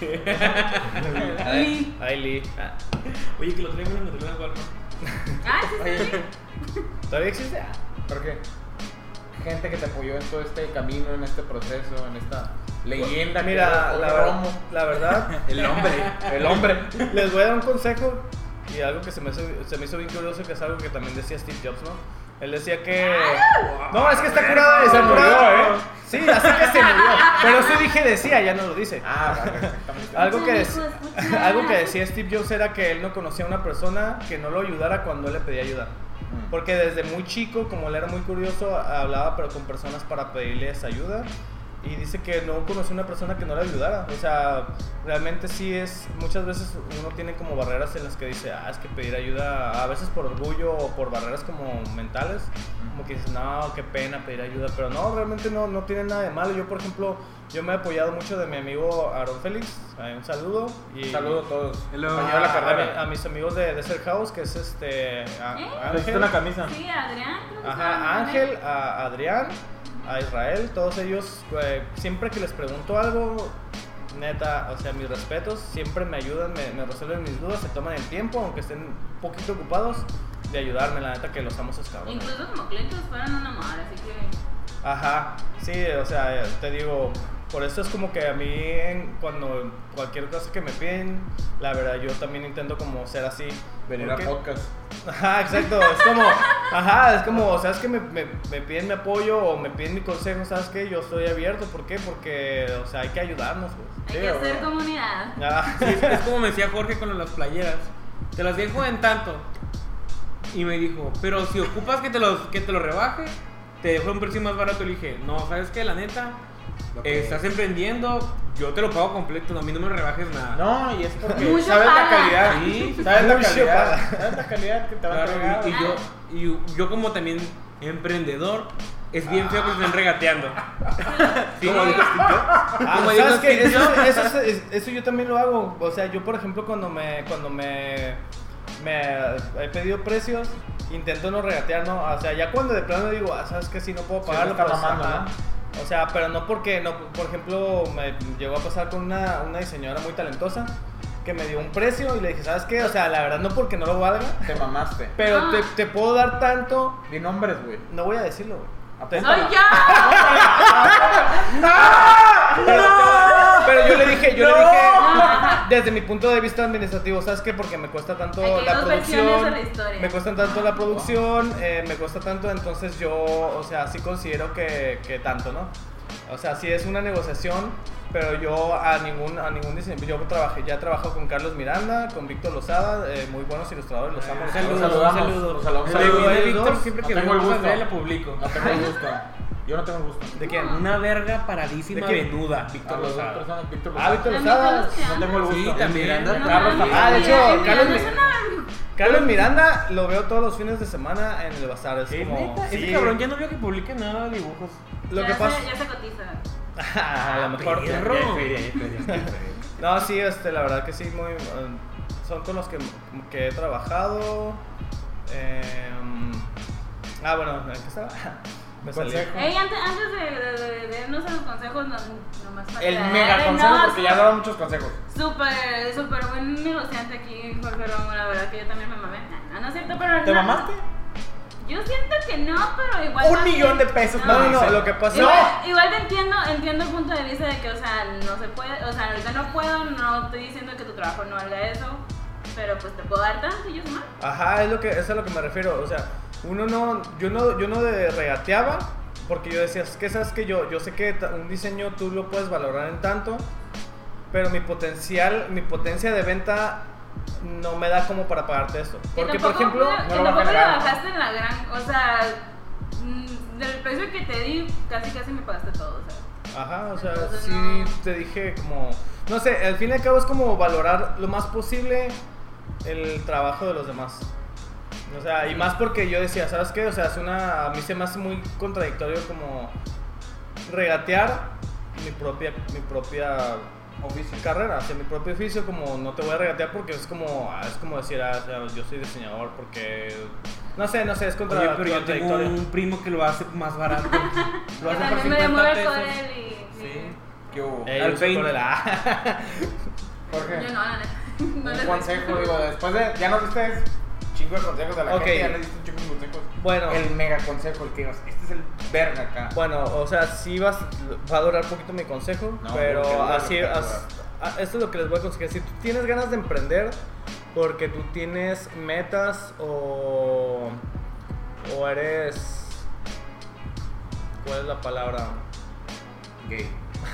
Pip. Ay, ay, Lee. Ah, Oye, que lo traigo en la metralla Walmart. Ah, sí, sí, sí. ¿todavía existe? Ah, ¿Por qué? Gente que te apoyó en todo este camino, en este proceso, en esta leyenda. que Mira, era la, Paul ver- Romo. la verdad, El hombre. El hombre. les voy a dar un consejo y algo que se me, hizo, se me hizo bien curioso, que es algo que también decía Steve Jobs, ¿no? Él decía que... No, es que está curado, Se está murió, curado. ¿eh? Sí, así que se murió. Pero eso dije decía, ya no lo dice. Ah, vale, exactamente. Algo que, Escucha, dec- hijo, escucha. algo que decía Steve Jobs era que él no conocía a una persona que no lo ayudara cuando él le pedía ayuda. Mm. Porque desde muy chico, como él era muy curioso, hablaba pero con personas para pedirles ayuda. Y dice que no conoció una persona que no le ayudara. O sea, realmente sí es... Muchas veces uno tiene como barreras en las que dice, ah, es que pedir ayuda, a veces por orgullo o por barreras como mentales. Como que dices, no, qué pena pedir ayuda. Pero no, realmente no, no tiene nada de malo. Yo, por ejemplo, yo me he apoyado mucho de mi amigo Aaron Félix. Ahí, un saludo. Y Un saludo a todos. Hello. Compañero de la a, carrera. a- a mis amigos de Desert House, que es este... a- ¿Eh? ¿Le hiciste una camisa? Sí, Adrián. creo que se llama, Ajá, ¿no? Ángel, a Adrián, a Israel, todos ellos, eh, siempre que les pregunto algo, neta, o sea, mis respetos, siempre me ayudan, me, me resuelven mis dudas, se toman el tiempo, aunque estén un poquito ocupados, de ayudarme, la neta que los amo esos cabrones. Incluso como clientes fueron una madre, así que. Ajá, sí, o sea, te digo, por eso es como que a mí en- cuando cualquier cosa que me piden, la verdad yo también intento como ser así. Venir a porque- podcast. Ajá, exacto, es como, ajá, es como, ¿sabes que me, me, me piden mi apoyo o me piden mi consejo? ¿Sabes qué? Yo estoy abierto, ¿por qué? Porque, o sea, hay que ayudarnos, pues. Hay Sí, que güey. hacer comunidad. Ah, Es, es como me decía Jorge con las playeras. Te las dejo en tanto. Y me dijo, pero si ocupas que te los que te lo rebaje, te dejo un precio más barato. Le dije, no, ¿sabes qué? La neta, Lo que- estás emprendiendo, yo te lo pago completo, a mí no me rebajes nada. No, y es porque Mucho sabes la paga. calidad. Sí, sabes la mucho calidad. paga. Sabes la calidad que te va a Claro, entregar. y, y yo, y yo como también emprendedor, es bien feo que te estén regateando. Sí, ¿Cómo dijo Steve Jobs? Ah, Como ¿sabes dijo qué? Steve Eso, Jobs. eso, es- eso yo también lo hago. O sea, yo por ejemplo cuando me cuando me, me he pedido precios, intento no regatear, ¿no? O sea, ya cuando de plano digo, ah, ¿sabes qué? Si no puedo Sí, pagarlo, está pues, mamando, ajá. ¿no? O sea, pero no porque, no, por ejemplo, me llegó a pasar con una, una diseñadora muy talentosa que me dio un precio y le dije, ¿sabes qué? O sea, la verdad no porque no lo valga, Te mamaste. pero Ah. te, te puedo dar tanto, Di nombres, güey. no voy a decirlo, güey. Te- ¡Soy yo! Pero yo le dije, yo ¡No! le dije, desde mi punto de vista administrativo, ¿sabes qué? Porque me cuesta tanto Hay que la dos versiones producción, de la historia. me cuesta tanto la producción, eh, me cuesta tanto, entonces yo, o sea, sí considero que, que tanto, ¿no? O sea, sí es una negociación, pero yo a ningún, a ningún diseño, yo trabajé, ya he trabajado con Carlos Miranda, con Víctor Lozada, eh, muy buenos ilustradores, los amo. Un los saludo, amo. saludamos, un saludo. los saludamos. El Saludos video a de ellos Víctor dos. siempre No que tengo el veo cosas gusto. de él la publico. No tengo el gusto. Yo no tengo el gusto. ¿De quién? Una verga paradísima ¿De quién? venuda. A Víctor los dos Lozada. personas, Víctor Ah, Víctor Lozada. Lozada. No tengo el gusto. Sí, también. Miranda, No, Carlos no, Ah, de no, hecho, no, Carlos no Mi- es una- Carlos Miranda lo veo todos los fines de semana en el bazar. Es ¿Es como. neta? Sí. Ese cabrón ya no veo que publique nada de dibujos. Lo ya que se- pasa. Ya se cotiza. A lo mejor. perro. Ya hay feria, ya hay feria. No, sí, este, la verdad que sí, muy. eh, son con los que, que he trabajado. Eh, ah, bueno, ¿en qué estaba? Me salí. Consejo. Ey, antes, antes de, de, de, de irnos a los consejos, no, nomás para El aclarar, mega consejo, no, porque ya han dado muchos consejos. Súper, súper buen negociante aquí, Jorge Romo, la verdad que yo también me mamé. No, no es cierto, pero ¿Te no, mamaste? Yo siento que no, pero igual. Un también- millón de pesos. No, no, no, dice. lo que pasa. Igual, igual te entiendo, entiendo el punto de vista de que, o sea, no se puede, o sea, ahorita no puedo, no estoy diciendo que tu trabajo no valga eso, pero pues te puedo dar tanto y yo sumar. Ajá, es lo que, eso es a lo que me refiero. O sea, uno no, yo no, yo no de regateaba, porque yo decía, es que sabes que yo, yo sé que ta- un diseño tú lo puedes valorar en tanto, pero mi potencial, mi potencia de venta no me da como para pagarte eso. Que Porque, por tampoco- ejemplo, que no lo va a tampoco le generar, ¿no? bajaste en la gran, o sea, mm, del precio que te di, casi casi me pagaste todo, o sea. ajá, o sea, Entonces, sí no. te dije como, no sé, al fin y al cabo es como valorar lo más posible el trabajo de los demás. O sea, y más porque yo decía, ¿sabes qué? O sea, es una, a mí se me hace muy contradictorio como regatear mi propia, mi propia Oficio. carrera, hacia mi propio oficio, como no te voy a regatear porque es como, ah, es como decir, ah, o sea, yo soy diseñador porque, no sé, no sé, es contra, Oye, pero yo tengo contradictorio. un primo que lo hace más barato. Lo Que hace por también me cincuenta mueve pesos. con él y. Sí. ¿Qué hubo? Eh, Al uso veinte. con el A. Jorge, Yo no, la neta. No un les consejo, digo, después de. Ya nos diste chingo de consejos a la Ok. gente, ya nos diste un chingo de consejos. Bueno. El mega consejo, el que digas, este es el verga acá. Bueno, o sea, sí vas, va a durar un poquito mi consejo, No, pero porque dura así, lo que as- a- esto es lo que les voy a conseguir. Si tú tienes ganas de emprender, porque tú tienes metas o, o eres, ¿cuál es la palabra? Gay.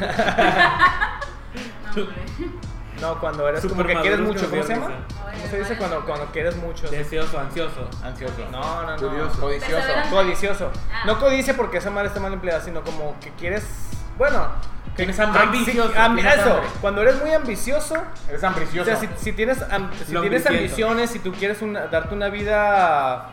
No, hombre. No, cuando eres como Súper que quieres maduros mucho, que ¿cómo se me llama? dio risa. ¿Cómo se dice cuando, cuando quieres mucho? Deseoso, ansioso. Ansioso. No, no, no. Curioso. Codicioso. Perseverante. Codicioso. Ah. No codicia porque esa madre está mal empleada, sino como que quieres, bueno, que Tienes hambre. ambicioso. Ambicioso, tienes eso, hambre. cuando eres muy ambicioso, Eres o ambicioso. sea, si, si tienes, am- si Lo tienes hambriciento. ambiciones, si tú quieres una- darte una vida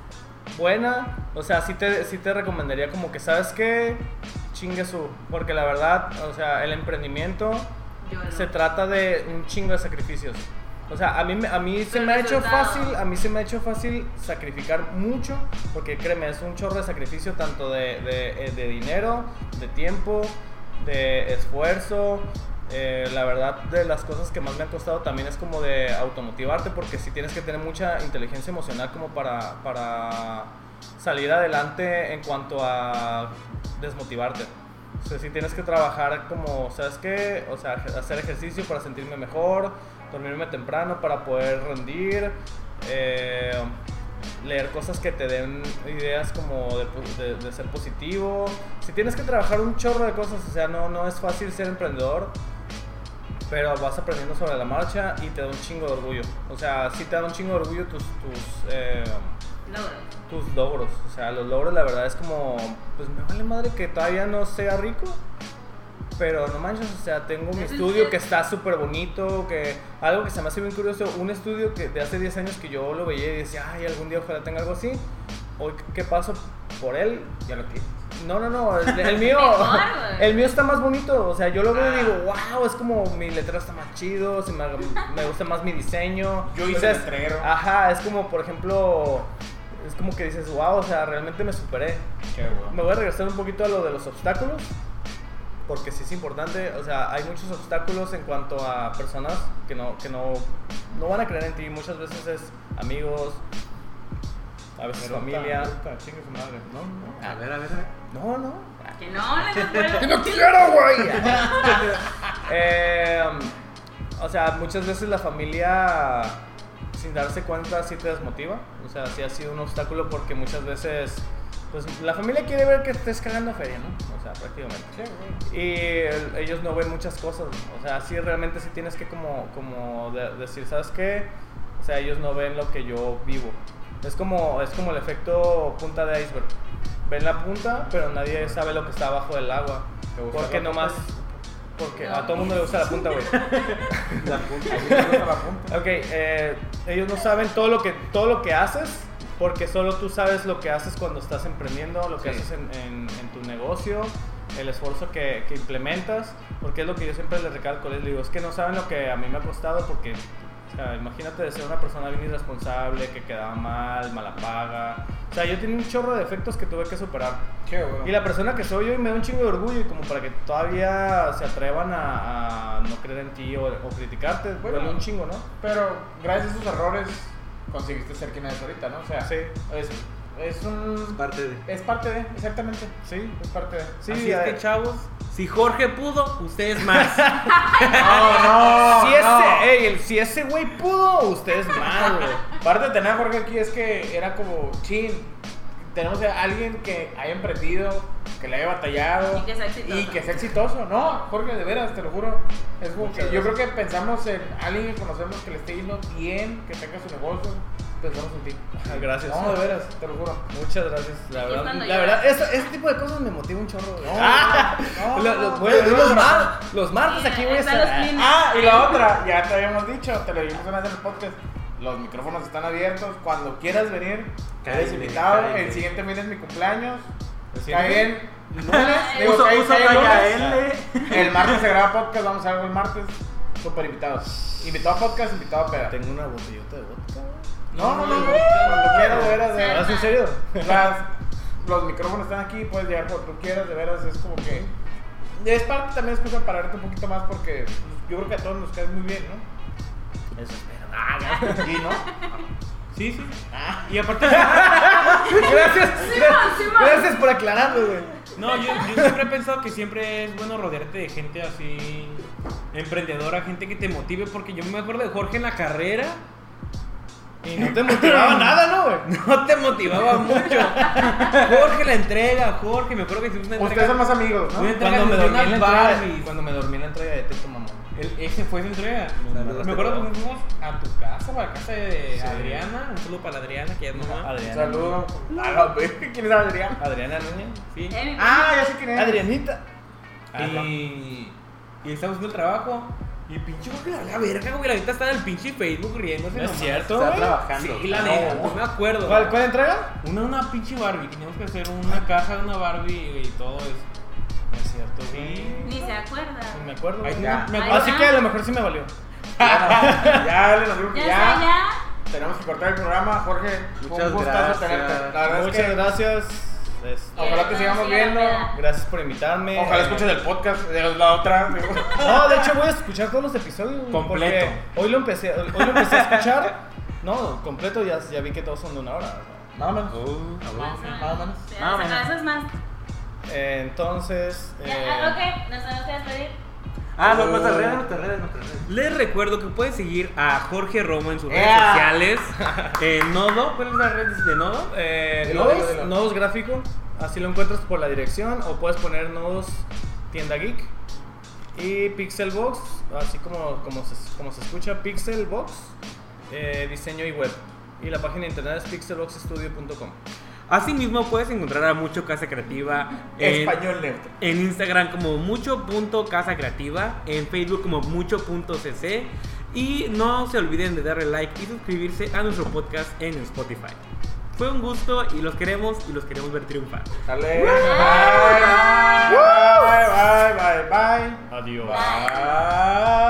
buena, o sea, sí te, sí te recomendaría como que, ¿sabes qué? Chingue su, porque la verdad, o sea, el emprendimiento Yo no. se trata de un chingo de sacrificios. O sea, a mí, me- a mí se Pero me ha hecho resultado. fácil, a mí se me ha hecho fácil sacrificar mucho, porque créeme, es un chorro de sacrificio tanto de, de, eh, de dinero, de tiempo, de esfuerzo. Eh, la verdad, de las cosas que más me han costado también es como de automotivarte, porque si tienes que tener mucha inteligencia emocional como para, para salir adelante en cuanto a desmotivarte. O sea, si tienes que trabajar como, ¿sabes qué? O sea, hacer ejercicio para sentirme mejor, dormirme temprano para poder rendir, eh, leer cosas que te den ideas como de, de- de ser positivo. Si tienes que trabajar un chorro de cosas, o sea, no, no es fácil ser emprendedor, pero vas aprendiendo sobre la marcha y te da un chingo de orgullo. O sea, sí te da un chingo de orgullo tus... tus eh, Logros. tus logros, o sea, los logros la verdad es como, pues me vale madre que todavía no sea rico, pero no manches, o sea, tengo mi Eso es estudio que- que está súper bonito, que algo que se me hace bien curioso, un estudio que de hace diez años que yo lo veía y decía, ay, algún día ojalá tenga algo así, hoy que paso por él, Ya lo tienes. no, no, no, el, el mío, Mejor, güey. el mío está más bonito, o sea, yo lo veo y Ah. digo, wow, es como mi letrero está más chido, se me, me gusta más mi diseño. Yo hice Entonces, el letrero. Ajá, es como, por ejemplo, es como que dices, wow, o sea, realmente me superé. Qué bueno. Me voy a regresar un poquito a lo de los obstáculos, porque sí es importante, o sea, hay muchos obstáculos en cuanto a personas que no, que no, no van a creer en ti, muchas veces es amigos, a veces familia. Chingue su madre. No, A ver, a ver, a ver. no, no. Que no, le recuerdo. ¡No quiero, güey! Eh, o sea, muchas veces la familia, sin darse cuenta, sí te desmotiva. O sea, sí ha sido un obstáculo porque muchas veces, pues la familia quiere ver que estés cagando feria, ¿no? O sea, prácticamente. Y el- ellos no ven muchas cosas. O sea, sí, realmente sí tienes que como, como de- decir, ¿sabes qué? O sea, ellos no ven lo que yo vivo. Es como, es como el efecto punta de iceberg. ven la punta, pero nadie sabe lo que está abajo del agua. Porque nomás... Porque a todo el mundo le gusta la punta, güey. La punta. La punta. Ok, eh, ellos no saben todo lo que todo lo que haces, porque solo tú sabes lo que haces cuando estás emprendiendo, lo que Sí. haces en, en, en tu negocio, el esfuerzo que, que implementas, porque es lo que yo siempre les recalco, les digo, es que no saben lo que a mí me ha costado, porque o sea, imagínate de ser una persona bien irresponsable, que quedaba mal, mala paga, o sea, yo tenía un chorro de defectos que tuve que superar. Qué bueno. Y la persona que soy hoy me da un chingo de orgullo y como para que todavía se atrevan a, a no creer en ti o, o criticarte, Bueno. duele un chingo, ¿no? Pero gracias a esos errores conseguiste ser quien eres ahorita, ¿no? O sea, Sí. es, es un... Parte de. Es parte de, exactamente. Sí. Es parte de. Sí, Así es eh, que, chavos, si Jorge pudo, ustedes más. No, no, si, no. ese, ey, el- si ese güey pudo, ustedes más, güey. Parte de tener a Jorge aquí es que era como, chin, tenemos a alguien que haya emprendido, que le haya batallado Y que sea exitoso. y que sea exitoso. No, Jorge, de veras, te lo juro. Es como Muchas que yo creo gracias. que pensamos en alguien que conocemos que le esté yendo bien, que tenga su negocio, pensamos en ti. Ah, gracias. No, de veras, te lo juro. Muchas gracias, la Aquí verdad. cuando La lloras. verdad, eso- ese tipo de cosas me motiva un chorro, güey. No, Ah, no, lo- no, los, no, voy a decir no, los, no, mar- los martes aquí voy a Están estar. los clientes. Ah, y la otra, ya te habíamos dicho, te lo dijimos una vez en el podcast. Los micrófonos están abiertos. Cuando quieras venir, eres Cállate, invitado. cállate. El siguiente mes es mi cumpleaños. ¿El Cae siguiente? bien. Lunes. digo, Uso, cae- uso cae talla lunes. L. El martes se graba podcast. Vamos a hacer algo el martes. Super invitados. Invitado a podcast, invitado a peda. Tengo una botellota de vodka, güey. No, no, no. no. Cuando quieras, de veras. De Sí. veras. ¿Es en serio? Las- los micrófonos están aquí. Puedes llegar cuando tú quieras. De veras, es como que. Es parte también es cosa para verte un poquito más porque pues, yo creo que a todos nos caes muy bien, ¿no? Eso espero. Ah, ya. Sí, ¿no? Sí, sí. Ah. Y aparte, Gracias. Simón, Simón. Gracias por aclararlo, güey. no, yo, yo siempre he pensado que siempre es bueno rodearte de gente así emprendedora, gente que te motive, porque yo me acuerdo de Jorge en la carrera Y no te motivaba nada, ¿no, güey? no te motivaba mucho. Jorge la entrega, Jorge, me acuerdo que hicimos una entrega. Ustedes son más amigos, ¿no? Una entrega Cuando me de dormí en la unas entrega, Barbies. cuando me dormí en la entrega de Teto Mamón. El- ese fue esa entrega. Saludos, Me acuerdo te que fuimos a tu casa, a la casa de Sí. Adriana. Un saludo para la Adriana, que ya es mamá. Adriana. Saludos. Ah, no, ¿quién es Adrián? Adriana Núñez. Sí. Eh, mi Ah, ya sé quién es. Adrianita. Y, y estamos haciendo el trabajo. Y pinche Jorge la la verga, güey. La neta está en el pinche Facebook riéndose. ¿No es nomás. cierto, Está güey? trabajando. Sí, la No. neta, no me acuerdo. ¿Cuál, ¿Cuál entrega? Una, una pinche Barbie. Teníamos que hacer una caja de una Barbie y todo eso. No es cierto, Sí. Ni se acuerda. No me acuerdo. Ahí güey. Ya. me Ahí acuerdo. Así que a lo mejor sí me valió. Ya, ya le nos digo que Ya ya. está, ya. Tenemos que cortar el programa. Jorge, fue Muchas un gustazo gracias. tenerte. La verdad Muchas es que gracias. Es- ojalá te sigamos Sí, la viendo. peda. Gracias por invitarme. Ojalá Eh, escuches el podcast de la otra. No, de hecho voy a escuchar todos los episodios. güey, Completo. porque Hoy lo empecé, hoy lo empecé a escuchar. No, completo ya, ya vi que todos son de una hora. o sea. Más o menos. Uh, Más o Más o menos. menos. Sí, Más o o sea, menos. eso es más. Eh, entonces. Ya, eh, ah, ok, nos tenemos que despedir. Ah, no, nuestras redes, nuestras redes, nuestras redes. Les recuerdo que pueden seguir a Jorge Roma en sus redes ¡Ea! sociales. En Nodo. ¿Cuáles son las redes de Nodo? Eh, Dilo, nodos, dilo, dilo. nodos gráfico, así lo encuentras por la dirección, o puedes poner nodos tienda geek y Pixelbox, así como, como, se, como se escucha, Pixelbox, eh, diseño y web. Y la página de internet es pixelbox studio punto com. Asimismo, puedes encontrar a Mucho Casa Creativa en, Español neutro. en Instagram como mucho.casa creativa, en Facebook como mucho.cc y no se olviden de darle like y suscribirse a nuestro podcast en Spotify. Fue un gusto y los queremos y los queremos ver triunfar. Dale. Bye. Bye, bye, bye, bye. Adiós. Bye.